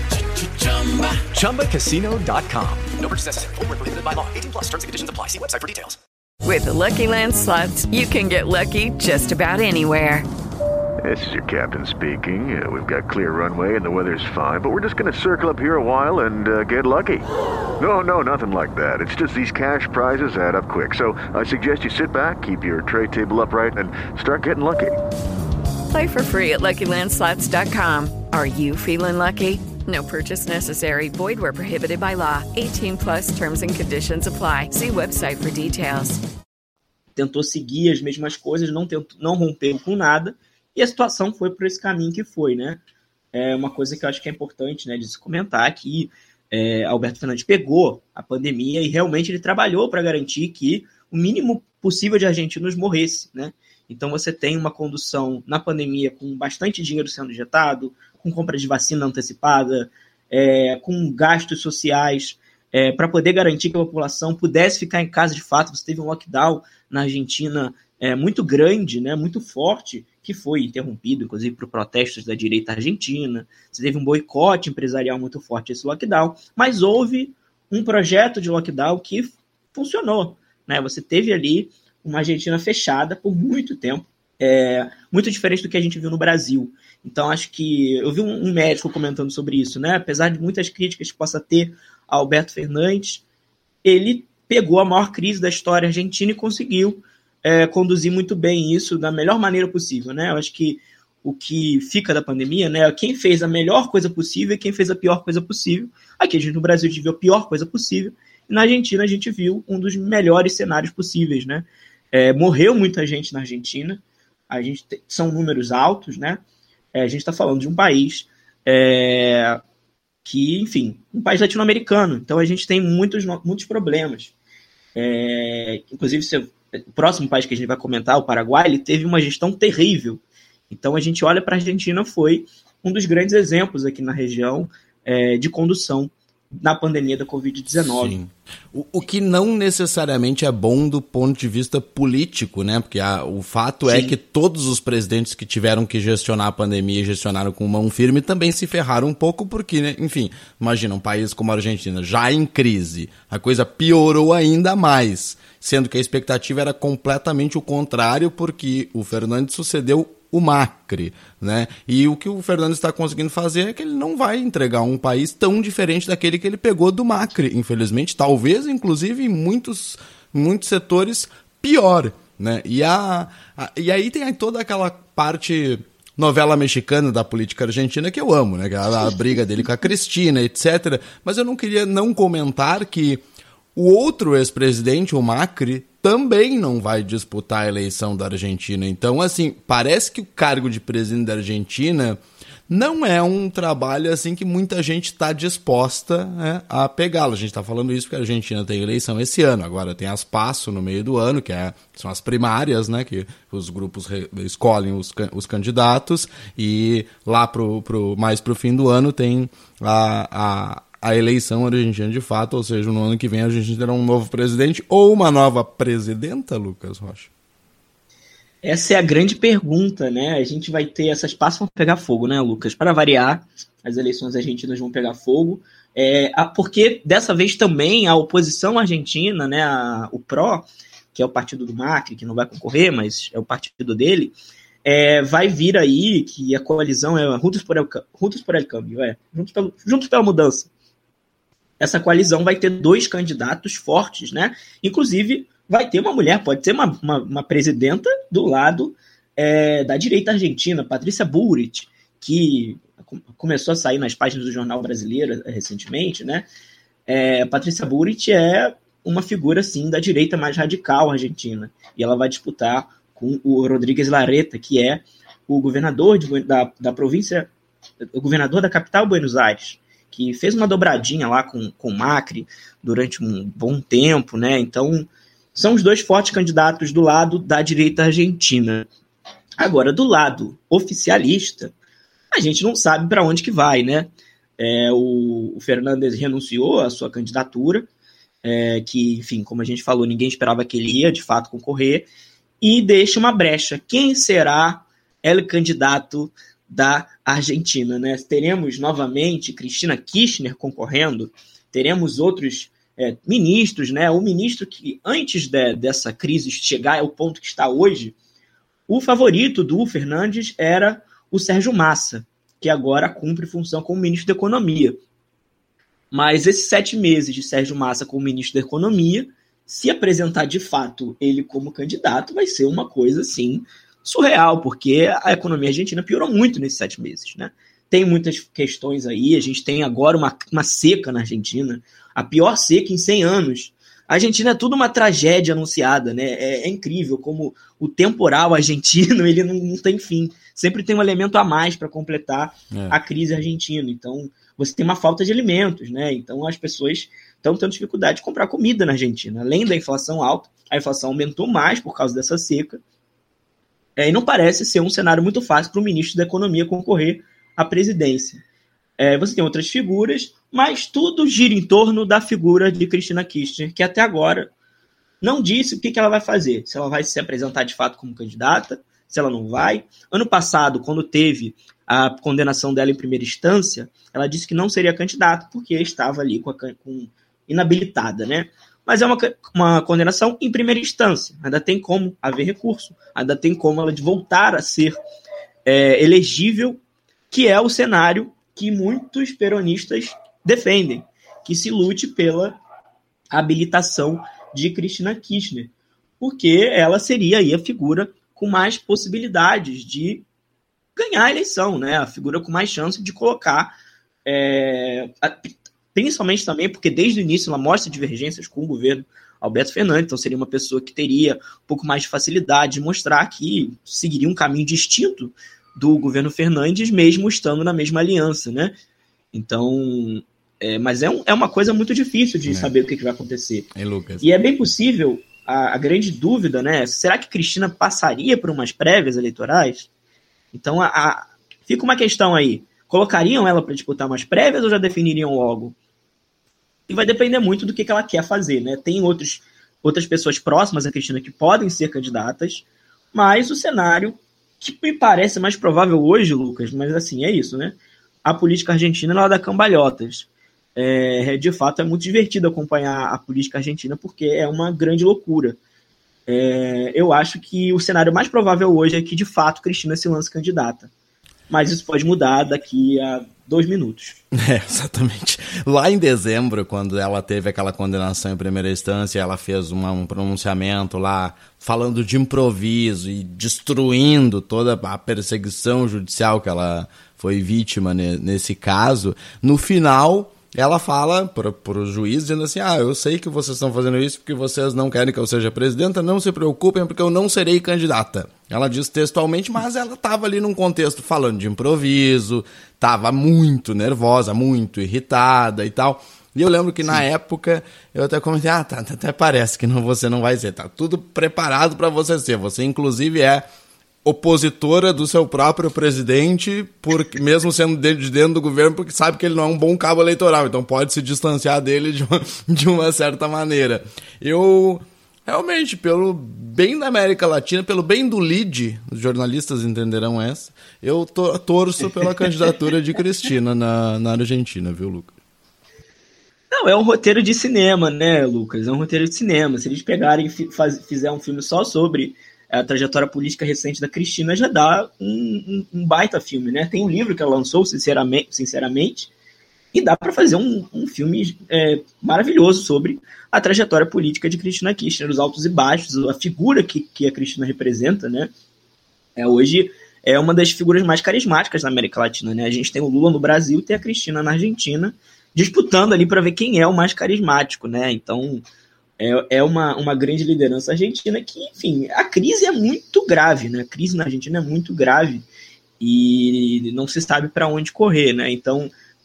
ChumbaCasino.com. No purchase necessary. Void where prohibited by law. 18+ terms and conditions apply. See website for details. With the Lucky Land Slots, you can get lucky just about anywhere. This is your captain speaking. We've got clear runway and the weather's fine, but we're just going to circle up here a while and get lucky. No, nothing like that. It's just these cash prizes add up quick. So I suggest you sit back, keep your tray table upright, and start getting lucky. Play for free at LuckyLandSlots.com. Are you feeling lucky? No purchase necessary. Void where prohibited by law. 18+ terms and conditions apply. See website for details. Tentou seguir as mesmas coisas, não rompeu com nada. E a situação foi por esse caminho que foi, né? É uma coisa que eu acho que é importante, né, de se comentar que Alberto Fernandes pegou a pandemia e realmente ele trabalhou para garantir que o mínimo possível de argentinos morresse, né? Então você tem uma condução na pandemia com bastante dinheiro sendo injetado, com compra de vacina antecipada, com gastos sociais, para poder garantir que a população pudesse ficar em casa de fato. Você teve um lockdown na Argentina muito grande, né, muito forte, que foi interrompido, inclusive, por protestos da direita argentina. Você teve um boicote empresarial muito forte a esse lockdown, mas houve um projeto de lockdown que funcionou, né? Você teve ali uma Argentina fechada por muito tempo, muito diferente do que a gente viu no Brasil. Então, acho que eu vi um médico comentando sobre isso, né? Apesar de muitas críticas que possa ter a Alberto Fernandes, ele pegou a maior crise da história argentina e conseguiu conduzir muito bem isso da melhor maneira possível, né? Eu acho que o que fica da pandemia, né, quem fez a melhor coisa possível e quem fez a pior coisa possível. Aqui no Brasil a gente viu a pior coisa possível, e na Argentina a gente viu um dos melhores cenários possíveis, né? Morreu muita gente na Argentina, são números altos, né? A gente está falando de um país que, enfim, um país latino-americano, então a gente tem muitos problemas. Inclusive, o próximo país que a gente vai comentar, o Paraguai, ele teve uma gestão terrível. Então a gente olha para a Argentina, foi um dos grandes exemplos aqui na região de condução na pandemia da Covid-19. Sim. O que não necessariamente é bom do ponto de vista político, né? Porque o fato é que todos os presidentes que tiveram que gestionar a pandemia e gestionaram com mão firme também se ferraram um pouco porque, né? Enfim, imagina um país como a Argentina, já em crise, a coisa piorou ainda mais, sendo que a expectativa era completamente o contrário, porque o Fernandes sucedeu o Macri, né? E o que o Fernandes está conseguindo fazer é que ele não vai entregar um país tão diferente daquele que ele pegou do Macri, infelizmente, talvez, inclusive, em muitos setores, pior, né? E aí tem toda aquela parte novela mexicana da política argentina que eu amo, né? A briga dele com a Cristina, etc. Mas eu não queria não comentar que o outro ex-presidente, o Macri, também não vai disputar a eleição da Argentina. Então, assim, parece que o cargo de presidente da Argentina não é um trabalho assim que muita gente está disposta, né, a pegá-lo. A gente está falando isso porque a Argentina tem eleição esse ano. Agora tem as PASO no meio do ano, que são as primárias, né, que os grupos escolhem os candidatos, e lá mais pro fim do ano tem a eleição argentina de fato, ou seja, no ano que vem a gente terá um novo presidente ou uma nova presidenta, Lucas Rocha? Essa é a grande pergunta, né? A gente vai ter essas PASO vão pegar fogo, né, Lucas? Para variar, as eleições argentinas vão pegar fogo, porque dessa vez também a oposição argentina, né, o PRO, que é o partido do Macri, que não vai concorrer, mas é o partido dele, vai vir aí, que a coalizão é Juntos por el Cambio, Juntos pela Mudança. Essa coalizão vai ter 2 candidatos fortes, né? Inclusive, vai ter uma mulher, pode ser uma presidenta do lado da direita argentina, Patrícia Bullrich, que começou a sair nas páginas do Jornal Brasileiro recentemente, né? Patrícia Bullrich é uma figura, assim, da direita mais radical argentina, e ela vai disputar com o Rodríguez Larreta, que é o governador da província, o governador da capital, Buenos Aires, que fez uma dobradinha lá com o Macri durante um bom tempo, né? Então, são os 2 fortes candidatos do lado da direita argentina. Agora, do lado oficialista, a gente não sabe para onde que vai, né? O Fernandes renunciou à sua candidatura, que, enfim, como a gente falou, ninguém esperava que ele ia, de fato, concorrer, e deixa uma brecha. Quem será o candidato da Argentina, né? Teremos novamente Cristina Kirchner concorrendo, teremos outros ministros, né? O ministro que, antes dessa crise chegar ao ponto que está hoje, o favorito do Fernandes era o Sérgio Massa, que agora cumpre função como ministro da Economia. Mas esses 7 meses de Sérgio Massa como ministro da Economia, se apresentar de fato ele como candidato, vai ser uma coisa, assim, surreal, porque a economia argentina piorou muito nesses 7 meses, né? Tem muitas questões aí, a gente tem agora uma seca na Argentina, a pior seca em 100 anos. A Argentina é tudo uma tragédia anunciada, né? É incrível como o temporal argentino ele não tem fim. Sempre tem um elemento a mais para completar a crise argentina. Então, você tem uma falta de alimentos, né? Então, as pessoas estão tendo dificuldade de comprar comida na Argentina. Além da inflação alta, a inflação aumentou mais por causa dessa seca. E não parece ser um cenário muito fácil para o ministro da Economia concorrer à presidência. Você tem outras figuras, mas tudo gira em torno da figura de Cristina Kirchner, que até agora não disse o que ela vai fazer. Se ela vai se apresentar de fato como candidata, se ela não vai. Ano passado, quando teve a condenação dela em primeira instância, ela disse que não seria candidata, porque estava ali com inabilitada, né? Mas é uma condenação em primeira instância. Ainda tem como haver recurso, ainda tem como ela voltar a ser elegível, que é o cenário que muitos peronistas defendem, que se lute pela habilitação de Cristina Kirchner, porque ela seria aí a figura com mais possibilidades de ganhar a eleição, né? A figura com mais chance de colocar, principalmente também porque desde o início ela mostra divergências com o governo Alberto Fernandes, então seria uma pessoa que teria um pouco mais de facilidade de mostrar que seguiria um caminho distinto do governo Fernandes, mesmo estando na mesma aliança, né? Então, mas é uma coisa muito difícil de saber o que vai acontecer. Lucas? E é bem possível, a grande dúvida, né? Será que Cristina passaria por umas prévias eleitorais? Então, fica uma questão aí. Colocariam ela para disputar umas prévias ou já definiriam logo? E vai depender muito do que ela quer fazer, né? Tem outras pessoas próximas a Cristina que podem ser candidatas, mas o cenário que me parece mais provável hoje, Lucas, mas assim, é isso, né? A política argentina ela dá cambalhotas. De fato, é muito divertido acompanhar a política argentina porque é uma grande loucura. Eu acho que o cenário mais provável hoje é que, de fato, Cristina se lance candidata. Mas isso pode mudar daqui a 2 minutos. Exatamente. Lá em dezembro, quando ela teve aquela condenação em primeira instância, ela fez um pronunciamento lá falando de improviso e destruindo toda a perseguição judicial que ela foi vítima nesse caso. No final, ela fala para o juiz, dizendo assim, eu sei que vocês estão fazendo isso porque vocês não querem que eu seja presidenta, não se preocupem porque eu não serei candidata. Ela diz textualmente, mas ela estava ali num contexto falando de improviso, estava muito nervosa, muito irritada e tal. E eu lembro que na época eu até comentei, até parece que você não vai ser, tá tudo preparado para você ser. Você inclusive é opositora do seu próprio presidente, mesmo sendo de dentro do governo, porque sabe que ele não é um bom cabo eleitoral, então pode se distanciar dele de uma certa maneira. Eu, realmente, pelo bem da América Latina, pelo bem do lead, os jornalistas entenderão essa, eu torço pela candidatura de Cristina na Argentina, viu, Lucas? Não, é um roteiro de cinema, né, Lucas? É um roteiro de cinema. Se eles pegarem e fizerem um filme só sobre a trajetória política recente da Cristina, já dá um baita filme, né? Tem um livro que ela lançou, sinceramente, e dá para fazer um filme maravilhoso sobre a trajetória política de Cristina Kirchner, os altos e baixos, a figura que a Cristina representa, né? Hoje é uma das figuras mais carismáticas da América Latina, né? A gente tem o Lula no Brasil e tem a Cristina na Argentina, disputando ali para ver quem é o mais carismático, né? Então, é uma grande liderança argentina que, enfim, a crise é muito grave, né? A crise na Argentina é muito grave e não se sabe para onde correr, né? Então,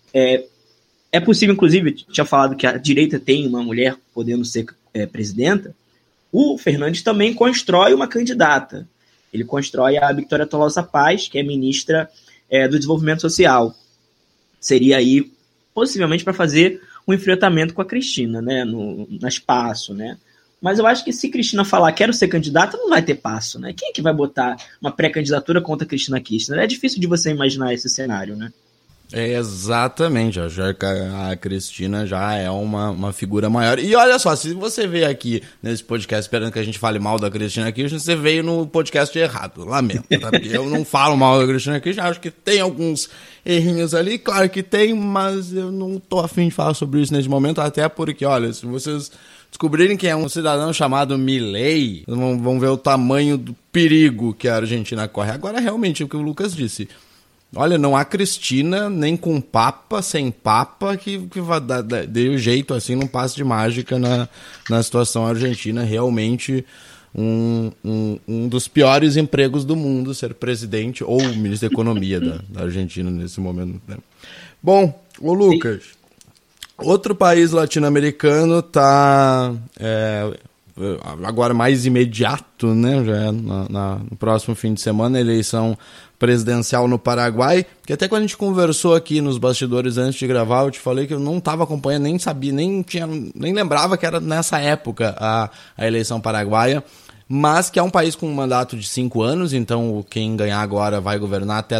é possível, inclusive, tinha falado que a direita tem uma mulher podendo ser presidenta. O Fernandes também constrói uma candidata. Ele constrói a Victoria Tolosa Paz, que é ministra do Desenvolvimento Social. Seria aí, possivelmente, para fazer o enfrentamento com a Cristina, né, no espaço, né? Mas eu acho que se Cristina falar quero ser candidata, não vai ter passo, né? Quem é que vai botar uma pré-candidatura contra a Cristina Kirchner? É difícil de você imaginar esse cenário, né? Exatamente, já que a Cristina já é uma figura maior. E olha só, se você veio aqui nesse podcast esperando que a gente fale mal da Cristina Kirchner, você veio no podcast errado, lamento, tá? Porque eu não falo mal da Cristina Kirchner, acho que tem alguns errinhos ali, claro que tem, mas eu não tô afim de falar sobre isso nesse momento, até porque, olha, se vocês descobrirem que é um cidadão chamado Milei, vão ver o tamanho do perigo que a Argentina corre. Agora, realmente, o que o Lucas disse, olha, não há Cristina nem com papa, sem papa, que vai dar de jeito assim, num passe de mágica na situação argentina. Realmente um dos piores empregos do mundo, ser presidente ou ministro da economia da Argentina nesse momento, né? Bom, ô Lucas, outro país latino-americano está agora mais imediato, né? Já no próximo fim de semana, a eleição presidencial no Paraguai, que até quando a gente conversou aqui nos bastidores antes de gravar, eu te falei que eu não estava acompanhando, nem sabia, nem lembrava que era nessa época a eleição paraguaia, mas que é um país com um mandato de 5 anos, então quem ganhar agora vai governar até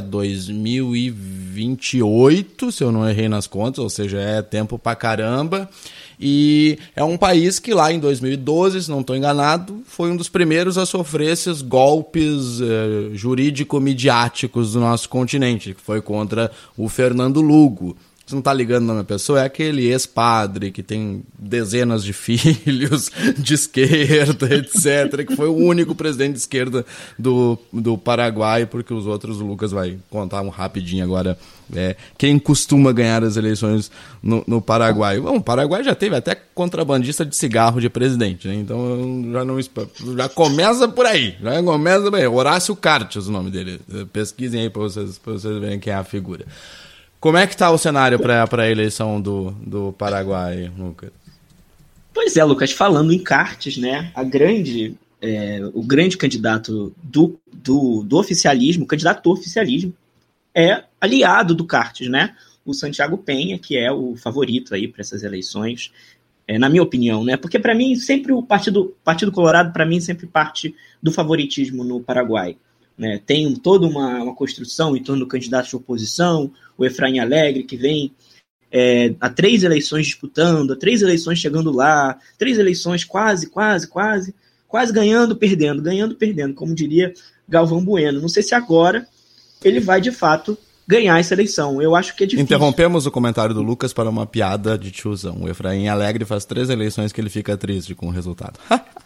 2028, se eu não errei nas contas, ou seja, é tempo pra caramba. E é um país que lá em 2012, se não estou enganado, foi um dos primeiros a sofrer esses golpes jurídico-midiáticos do nosso continente, que foi contra o Fernando Lugo. Você não está ligando na minha pessoa? É aquele ex-padre que tem dezenas de filhos de esquerda, etc., que foi o único presidente de esquerda do Paraguai, porque os outros, o Lucas vai contar rapidinho agora, quem costuma ganhar as eleições no Paraguai. Bom, o Paraguai já teve até contrabandista de cigarro de presidente, né? Então já começa por aí. Horácio Cartes, o nome dele. Pesquisem aí para vocês verem quem é a figura. Como é que está o cenário para a eleição do Paraguai, Lucas? Pois é, Lucas, falando em Cartes, né, o grande candidato do oficialismo, o candidato do oficialismo, é aliado do Cartes, né? O Santiago Penha, que é o favorito aí para essas eleições, na minha opinião, né? Porque para mim sempre o Partido Colorado para mim sempre parte do favoritismo no Paraguai, né? Tem toda uma construção em torno do candidato de oposição, o Efraim Alegre, que vem há 3 eleições disputando, há 3 eleições chegando lá, 3 eleições quase ganhando, perdendo, como diria Galvão Bueno. Não sei se agora ele vai, de fato, ganhar essa eleição. Eu acho que é difícil. Interrompemos o comentário do Lucas para uma piada de tiozão. O Efraim Alegre faz 3 eleições que ele fica triste com o resultado.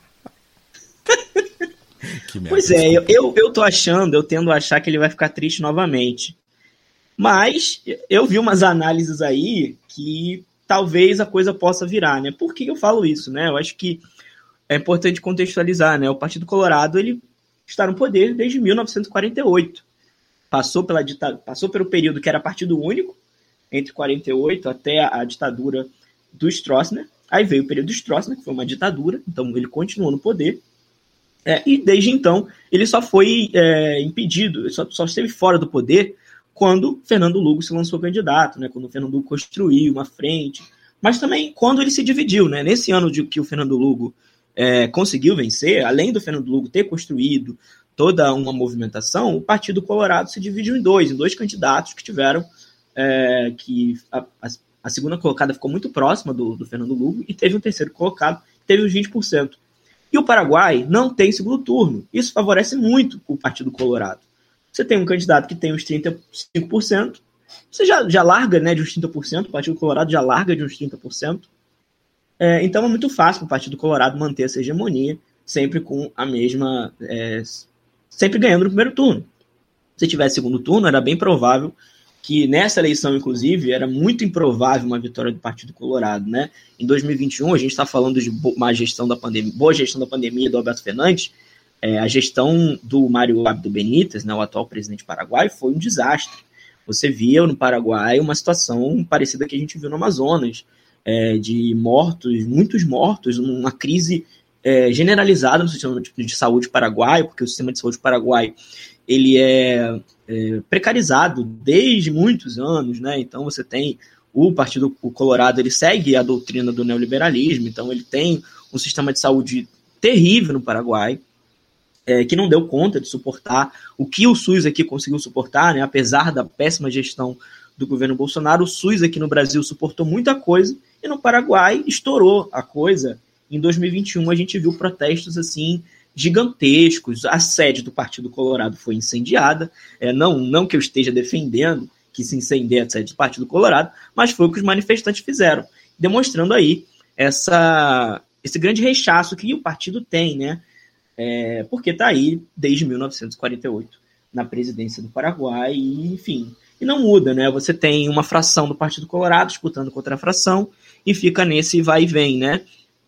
Pois é, eu tendo a achar que ele vai ficar triste novamente. Mas eu vi umas análises aí que talvez a coisa possa virar, né? Por que eu falo isso, né? Eu acho que é importante contextualizar, né? O Partido Colorado, ele está no poder desde 1948. Passou pelo período que era partido único, entre 48 até a ditadura do Stroessner. Aí veio o período do Stroessner, que foi uma ditadura, então ele continuou no poder. E desde então, ele só foi impedido, só esteve fora do poder quando Fernando Lugo se lançou candidato, né? Quando o Fernando Lugo construiu uma frente, mas também quando ele se dividiu, né? Nesse ano que o Fernando Lugo conseguiu vencer, além do Fernando Lugo ter construído toda uma movimentação, o Partido Colorado se dividiu em dois candidatos que tiveram que a segunda colocada ficou muito próxima do Fernando Lugo e teve um terceiro colocado, que teve os 20%. E o Paraguai não tem segundo turno. Isso favorece muito o Partido Colorado. Você tem um candidato que tem uns 35%, você já larga, né, de uns 30%, o Partido Colorado já larga de uns 30%. Então é muito fácil para o Partido Colorado manter essa hegemonia, sempre com a mesma... sempre ganhando no primeiro turno. Se tivesse segundo turno, era bem provável que nessa eleição, inclusive, era muito improvável uma vitória do Partido Colorado, né? Em 2021, a gente está falando de boa gestão da pandemia do Alberto Fernandes. A gestão do Mário Abdo Benítez, né, o atual presidente paraguaio, foi um desastre. Você via no Paraguai uma situação parecida que a gente viu no Amazonas, de mortos, muitos mortos, uma crise generalizada no sistema de saúde paraguaio, porque o sistema de saúde paraguaio ele é precarizado desde muitos anos, né? Então você tem O Partido Colorado ele segue a doutrina do neoliberalismo, então ele tem um sistema de saúde terrível no Paraguai, que não deu conta de suportar o que o SUS aqui conseguiu suportar, né? Apesar da péssima gestão do governo Bolsonaro, o SUS aqui no Brasil suportou muita coisa, e no Paraguai estourou a coisa. Em 2021 a gente viu protestos assim gigantescos, a sede do Partido Colorado foi incendiada, não que eu esteja defendendo que se incendie a sede do Partido Colorado, mas foi o que os manifestantes fizeram, demonstrando aí esse grande rechaço que o partido tem, né? Porque está aí desde 1948 na presidência do Paraguai, e, enfim, e não muda, né? Você tem uma fração do Partido Colorado disputando contra a fração e fica nesse vai e vem, né?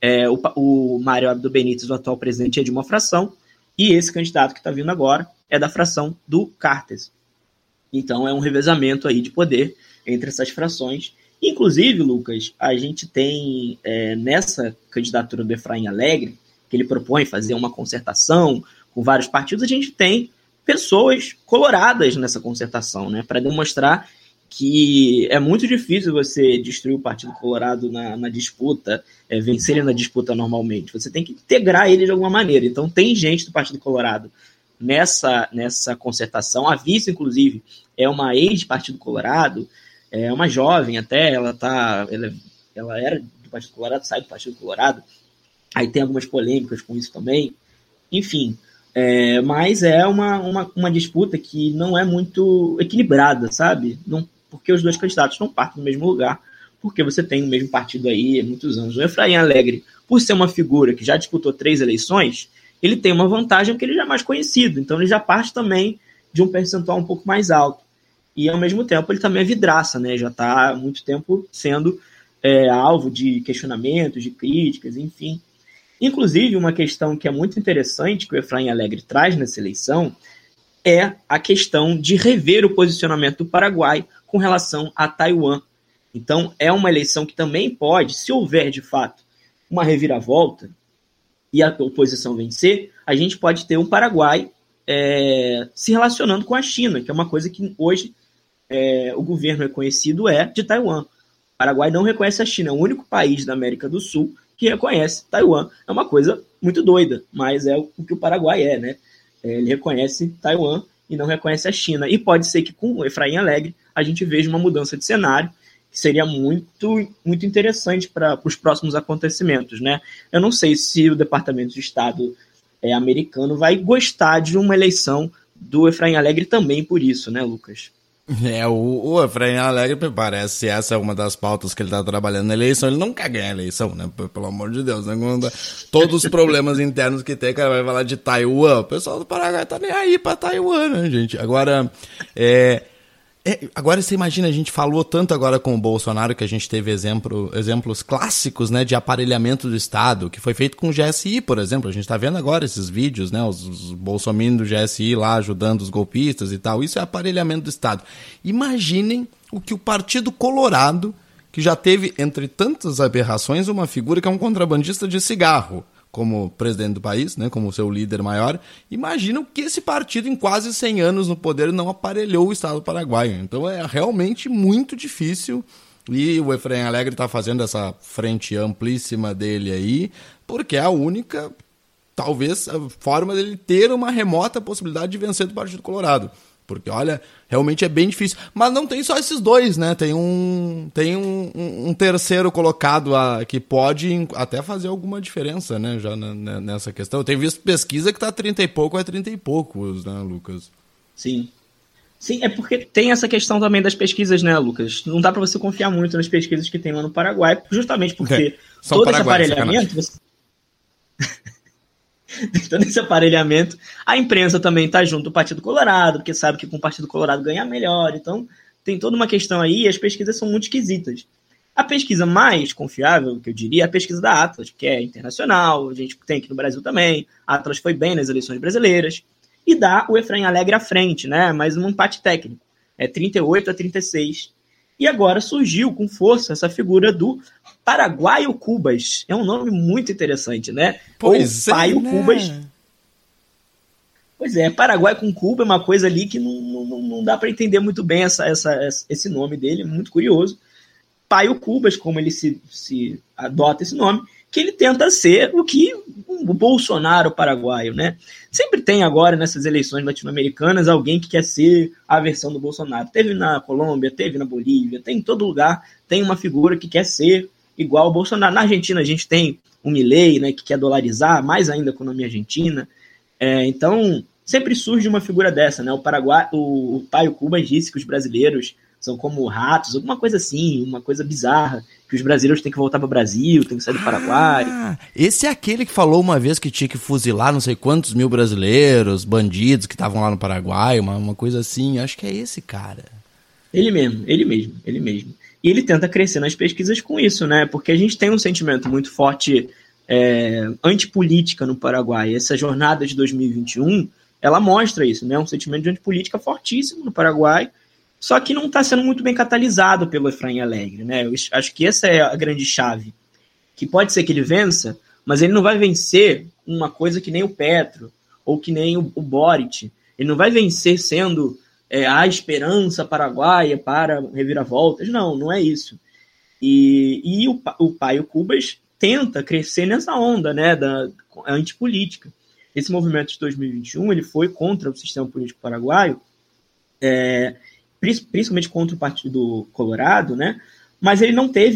O Mário Abdo Benítez, o atual presidente, é de uma fração, e esse candidato que está vindo agora é da fração do Cartes. Então é um revezamento aí de poder entre essas frações. Inclusive, Lucas, a gente tem nessa candidatura do Efraim Alegre, que ele propõe fazer uma concertação com vários partidos, a gente tem pessoas coloradas nessa concertação, né, para demonstrar que é muito difícil você destruir o Partido Colorado na disputa, vencer ele na disputa normalmente. Você tem que integrar ele de alguma maneira. Então tem gente do Partido Colorado nessa concertação. A vice, inclusive, é uma ex-Partido Colorado, é uma jovem até, ela era do Partido Colorado, sai do Partido Colorado, aí tem algumas polêmicas com isso também, enfim, mas é uma disputa que não é muito equilibrada, sabe? Porque os dois candidatos não partem do mesmo lugar, porque você tem o mesmo partido aí há muitos anos. O Efraim Alegre, por ser uma figura que já disputou 3 eleições, ele tem uma vantagem porque ele já é mais conhecido, então ele já parte também de um percentual um pouco mais alto. E, ao mesmo tempo, ele também é vidraça, né? Já está há muito tempo sendo alvo de questionamentos, de críticas, enfim. Inclusive, uma questão que é muito interessante que o Efraim Alegre traz nessa eleição é a questão de rever o posicionamento do Paraguai com relação a Taiwan. Então, é uma eleição que também pode, se houver, de fato, uma reviravolta e a oposição vencer, a gente pode ter um Paraguai se relacionando com a China, que é uma coisa que hoje o governo reconhecido de Taiwan. O Paraguai não reconhece a China, é o único país da América do Sul que reconhece Taiwan. É uma coisa muito doida, mas é o que o Paraguai né? Ele reconhece Taiwan e não reconhece a China. E pode ser que com o Efraim Alegre a gente veja uma mudança de cenário, que seria muito, muito interessante para os próximos acontecimentos, né? Eu não sei se o Departamento de Estado americano vai gostar de uma eleição do Efraim Alegre também por isso, né, Lucas? O Efraim Alegre, parece essa é uma das pautas que ele está trabalhando na eleição. Ele não quer ganhar a eleição, né? Pelo amor de Deus, né? Todos os problemas internos que tem, cara, vai falar de Taiwan. O pessoal do Paraguai tá nem aí pra Taiwan, né, gente? Agora, agora você imagina, a gente falou tanto agora com o Bolsonaro que a gente teve exemplos clássicos, né, de aparelhamento do Estado, que foi feito com o GSI, por exemplo. A gente tá vendo agora esses vídeos, né, os bolsominions do GSI lá ajudando os golpistas e tal. Isso é aparelhamento do Estado. Imaginem o que o Partido Colorado, que já teve, entre tantas aberrações, uma figura que é um contrabandista de cigarro, como presidente do país, né, como seu líder maior. Imagina o que esse partido, em quase 100 anos no poder, não aparelhou o Estado paraguaio. Então é realmente muito difícil, e o Efraim Alegre está fazendo essa frente amplíssima dele aí, porque é a única, talvez, a forma dele ter uma remota possibilidade de vencer do Partido Colorado. Porque, olha, realmente é bem difícil. Mas não tem só esses dois, né? Tem um terceiro colocado que pode até fazer alguma diferença, né? Já nessa questão. Eu tenho visto pesquisa que tá 30 e pouco a 30 e poucos, né, Lucas? Sim. Sim, é porque tem essa questão também das pesquisas, né, Lucas? Não dá para você confiar muito nas pesquisas que tem lá no Paraguai, justamente porque todo esse aparelhamento... Todo esse aparelhamento, a imprensa também está junto do Partido Colorado, porque sabe que com o Partido Colorado ganha melhor, então tem toda uma questão aí, e as pesquisas são muito esquisitas. A pesquisa mais confiável, que eu diria, é a pesquisa da Atlas, que é internacional, a gente tem aqui no Brasil também, a Atlas foi bem nas eleições brasileiras, e dá o Efraim Alegre à frente, né? Mas um empate técnico, 38 a 36. E agora surgiu com força essa figura do Paraguaio Cubas. É um nome muito interessante, né? Pois ou Paio Cubas. Pois é, Paraguai com Cuba é uma coisa ali que não dá para entender muito bem esse nome dele, muito curioso. Paio Cubas, como ele se adota esse nome, que ele tenta ser o que o Bolsonaro paraguaio, né? Sempre tem agora, nessas eleições latino-americanas, alguém que quer ser a versão do Bolsonaro. Teve na Colômbia, teve na Bolívia, tem em todo lugar, tem uma figura que quer ser igual ao Bolsonaro. Na Argentina a gente tem o Milei, né, que quer dolarizar mais ainda a economia argentina. Então, sempre surge uma figura dessa, né? O Paio Cubas disse que os brasileiros são como ratos, alguma coisa assim, uma coisa bizarra, que os brasileiros têm que voltar para o Brasil, têm que sair do Paraguai. Esse é aquele que falou uma vez que tinha que fuzilar não sei quantos mil brasileiros, bandidos que estavam lá no Paraguai, uma coisa assim. Acho que é esse cara. Ele mesmo. E ele tenta crescer nas pesquisas com isso, né? Porque a gente tem um sentimento muito forte antipolítica no Paraguai. Essa jornada de 2021, ela mostra isso, né? Um sentimento de antipolítica fortíssimo no Paraguai, só que não está sendo muito bem catalisado pelo Efraim Alegre, né? Eu acho que essa é a grande chave, que pode ser que ele vença, mas ele não vai vencer uma coisa que nem o Petro, ou que nem o Boric. Ele não vai vencer sendo a esperança paraguaia para reviravoltas. Não é isso. E o Paio Cubas tenta crescer nessa onda, né, da antipolítica. Esse movimento de 2021, ele foi contra o sistema político paraguaio, principalmente contra o Partido Colorado, né? Mas ele não teve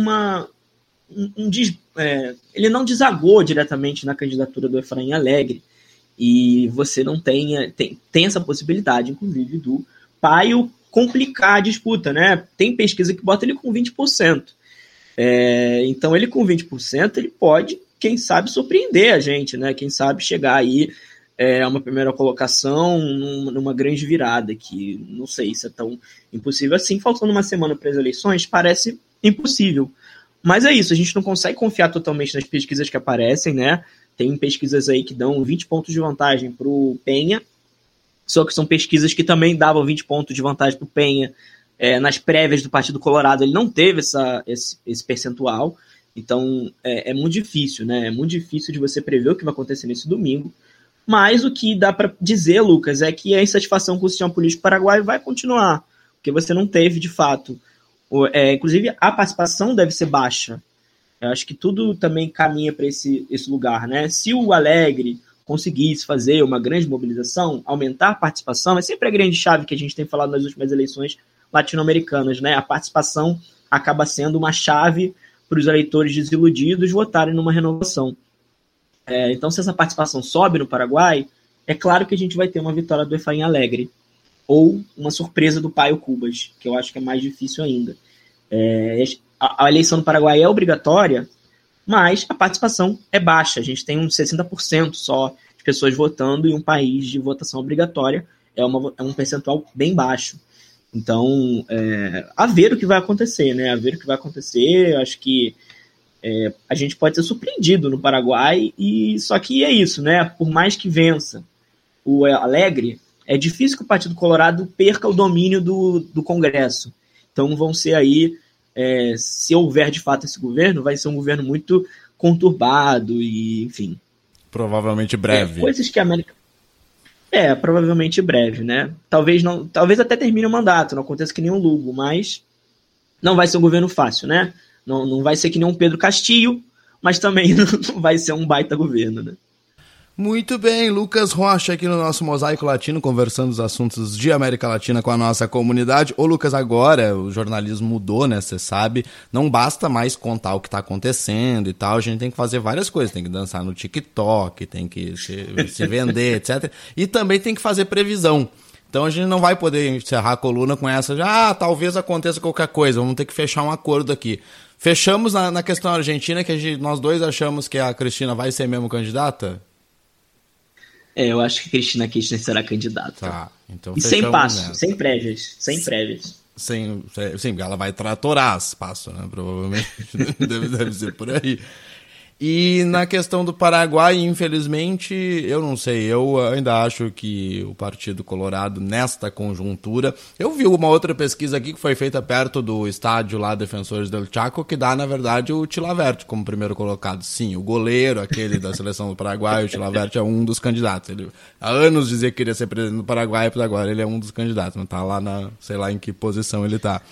ele não desagou diretamente na candidatura do Efraim Alegre, e você não tem essa possibilidade, inclusive, do Paio complicar a disputa, né? Tem pesquisa que bota ele com 20%. Então, ele com 20%, ele pode, quem sabe, surpreender a gente, né? Quem sabe chegar aí uma primeira colocação numa grande virada, que não sei se é tão impossível assim. Faltando uma semana para as eleições, parece impossível. Mas é isso, a gente não consegue confiar totalmente nas pesquisas que aparecem, né? Tem pesquisas aí que dão 20 pontos de vantagem para o Penha, só que são pesquisas que também davam 20 pontos de vantagem para o Penha nas prévias do Partido Colorado. Ele não teve esse percentual, então é muito difícil, né? É muito difícil de você prever o que vai acontecer nesse domingo. Mas o que dá para dizer, Lucas, é que a insatisfação com o sistema político paraguaio vai continuar, porque você não teve, de fato, inclusive a participação deve ser baixa. Eu acho que tudo também caminha para esse lugar, né? Se o Alegre conseguisse fazer uma grande mobilização, aumentar a participação, é sempre a grande chave que a gente tem falado nas últimas eleições latino-americanas, né? A participação acaba sendo uma chave para os eleitores desiludidos votarem numa renovação. Então, se essa participação sobe no Paraguai, é claro que a gente vai ter uma vitória do Efraim Alegre, ou uma surpresa do Paio Cubas, que eu acho que é mais difícil ainda. A eleição no Paraguai é obrigatória, mas a participação é baixa. A gente tem uns 60% só de pessoas votando em um país de votação obrigatória. É um percentual bem baixo. Então, a ver o que vai acontecer, né? A ver o que vai acontecer. Eu acho que a gente pode ser surpreendido no Paraguai, só que é isso, né? Por mais que vença o Alegre, é difícil que o Partido Colorado perca o domínio do Congresso. Então vão ser aí, se houver de fato esse governo, vai ser um governo muito conturbado e, enfim. Provavelmente breve. Coisas que a América... provavelmente breve, né? Talvez até termine o mandato, não aconteça que nem um Lugo, mas não vai ser um governo fácil, né? Não vai ser que nem um Pedro Castillo, mas também não vai ser um baita governo, né? Muito bem, Lucas Rocha aqui no nosso Mosaico Latino, conversando os assuntos de América Latina com a nossa comunidade. Ô Lucas, agora o jornalismo mudou, né, você sabe, não basta mais contar o que está acontecendo e tal, a gente tem que fazer várias coisas, tem que dançar no TikTok, tem que se vender, etc. E também tem que fazer previsão. Então a gente não vai poder encerrar a coluna com essa, talvez aconteça qualquer coisa, vamos ter que fechar um acordo aqui. Fechamos na questão argentina, que nós dois achamos que a Cristina vai ser mesmo candidata? Eu acho que a Cristina Kirchner será candidata. Tá, então e sem passo, sem prévias. Sim, ela vai tratorar as passos, né? Provavelmente deve ser por aí. E na questão do Paraguai, infelizmente, eu não sei, eu ainda acho que o Partido Colorado, nesta conjuntura... Eu vi uma outra pesquisa aqui que foi feita perto do estádio lá, Defensores del Chaco, que dá, na verdade, o Chilavert como primeiro colocado. Sim, o goleiro, aquele da seleção do Paraguai, o Chilavert é um dos candidatos. Ele há anos dizia que queria ser presidente do Paraguai, mas agora ele é um dos candidatos, não tá lá sei lá em que posição ele tá.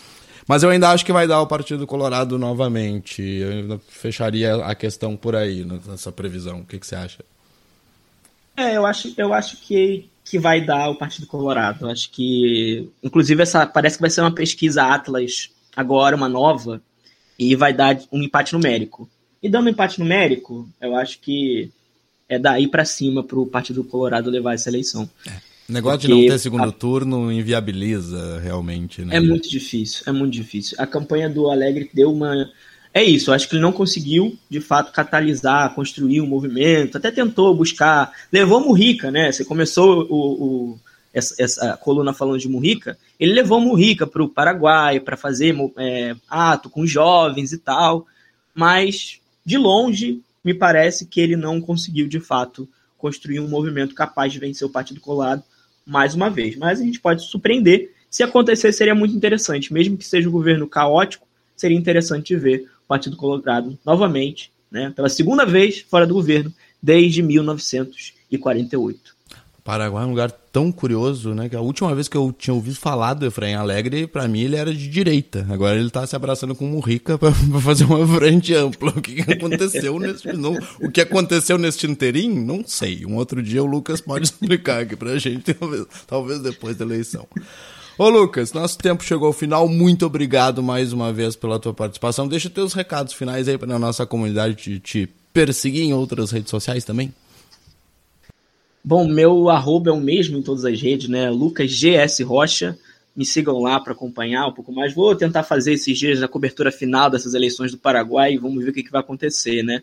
Mas eu ainda acho que vai dar o Partido Colorado novamente. Eu ainda fecharia a questão por aí, nessa previsão. O que você acha? Eu acho que vai dar o Partido Colorado. Eu acho que, inclusive, parece que vai ser uma pesquisa Atlas agora, uma nova, e vai dar um empate numérico. E dando um empate numérico, eu acho que é daí para cima para o Partido Colorado levar essa eleição. O negócio de não ter segundo turno inviabiliza realmente, né? É muito difícil. A campanha do Alegre deu uma... É isso, eu acho que ele não conseguiu, de fato, catalisar, construir um movimento, até tentou buscar... Levou Mujica, né? Você começou essa coluna falando de Mujica, ele levou Mujica para o Paraguai para fazer ato com jovens e tal, mas, de longe, me parece que ele não conseguiu, de fato, construir um movimento capaz de vencer o Partido Colorado mais uma vez. Mas a gente pode se surpreender. Se acontecer, seria muito interessante. Mesmo que seja um governo caótico, seria interessante ver o Partido Colorado novamente, né, pela segunda vez fora do governo, desde 1948. Paraguai é um lugar tão curioso, né? Que a última vez que eu tinha ouvido falar do Efraim Alegre, para mim ele era de direita. Agora ele tá se abraçando com o Mujica para fazer uma frente ampla. O que aconteceu o que aconteceu neste interim? Não sei. Um outro dia o Lucas pode explicar aqui pra gente, talvez depois da eleição. Ô Lucas, nosso tempo chegou ao final. Muito obrigado mais uma vez pela tua participação. Deixa teus recados finais aí para a nossa comunidade te perseguir em outras redes sociais também. Bom, meu arroba é o mesmo em todas as redes, né? Lucas GS Rocha. Me sigam lá para acompanhar um pouco mais. Vou tentar fazer esses dias a cobertura final dessas eleições do Paraguai e vamos ver o que vai acontecer, né?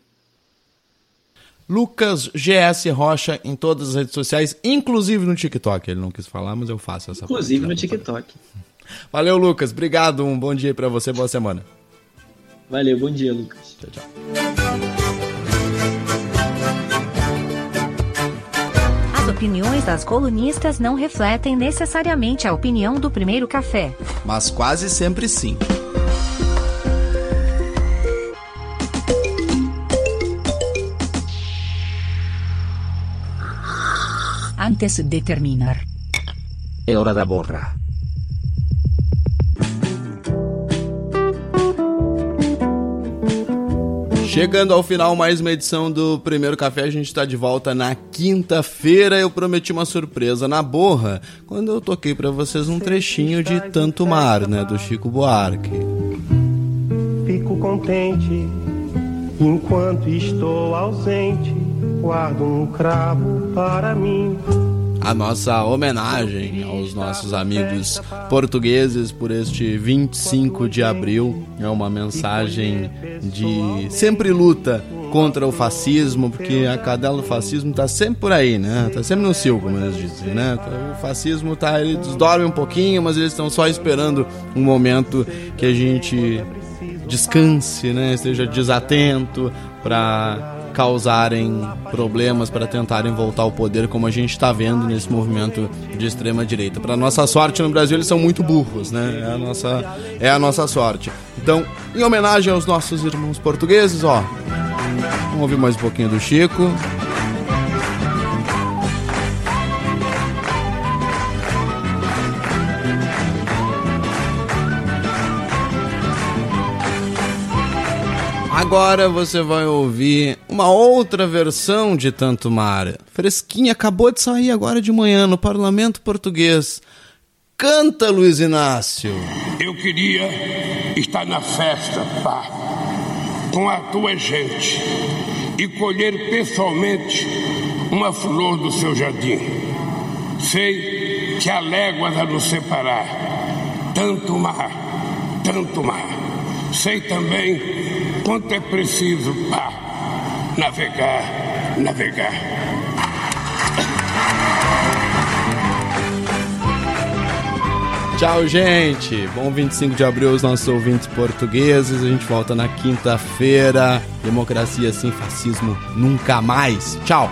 Lucas GS Rocha em todas as redes sociais, inclusive no TikTok. Ele não quis falar, mas eu faço essa parte. Inclusive no TikTok. Valeu, Lucas. Obrigado. Um bom dia para você. Boa semana. Valeu. Bom dia, Lucas. Tchau, tchau. As opiniões das colunistas não refletem necessariamente a opinião do Primeiro Café. Mas quase sempre sim. Antes de terminar, é hora da borra. Chegando ao final, mais uma edição do Primeiro Café. A gente está de volta na quinta-feira. Eu prometi uma surpresa na borra quando eu toquei para vocês um trechinho de Tanto Mar, né, do Chico Buarque. Fico contente enquanto estou ausente, guardo um cravo para mim. A nossa homenagem aos nossos amigos portugueses por este 25 de abril é uma mensagem de sempre luta contra o fascismo, porque a cadela do fascismo tá sempre por aí, né? Tá sempre no cio, como eles dizem, né? O fascismo eles dormem um pouquinho, mas eles estão só esperando um momento que a gente descanse, né? Esteja desatento para causarem problemas, para tentarem voltar ao poder, como a gente está vendo nesse movimento de extrema direita. Para nossa sorte, no Brasil eles são muito burros, né? É a nossa sorte. Então, em homenagem aos nossos irmãos portugueses, ó, vamos ouvir mais um pouquinho do Chico. Agora você vai ouvir uma outra versão de Tanto Mar. Fresquinha, acabou de sair agora de manhã no Parlamento Português. Canta, Luiz Inácio. Eu queria estar na festa, pá, com a tua gente e colher pessoalmente uma flor do seu jardim. Sei que há léguas a nos separar. Tanto mar, tanto mar. Sei também quanto é preciso navegar. Tchau, gente. Bom 25 de abril aos nossos ouvintes portugueses. A gente volta na quinta-feira. Democracia sem fascismo nunca mais. Tchau.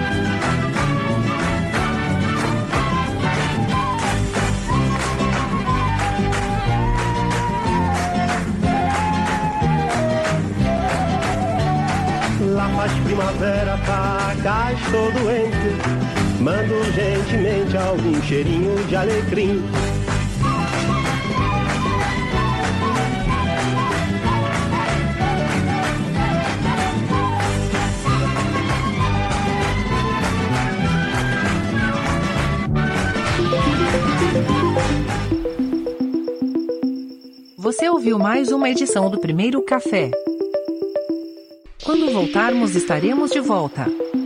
Primavera, pá, cá estou doente. Mando urgentemente algum cheirinho de alecrim. Você ouviu mais uma edição do Primeiro Café. Quando voltarmos, estaremos de volta.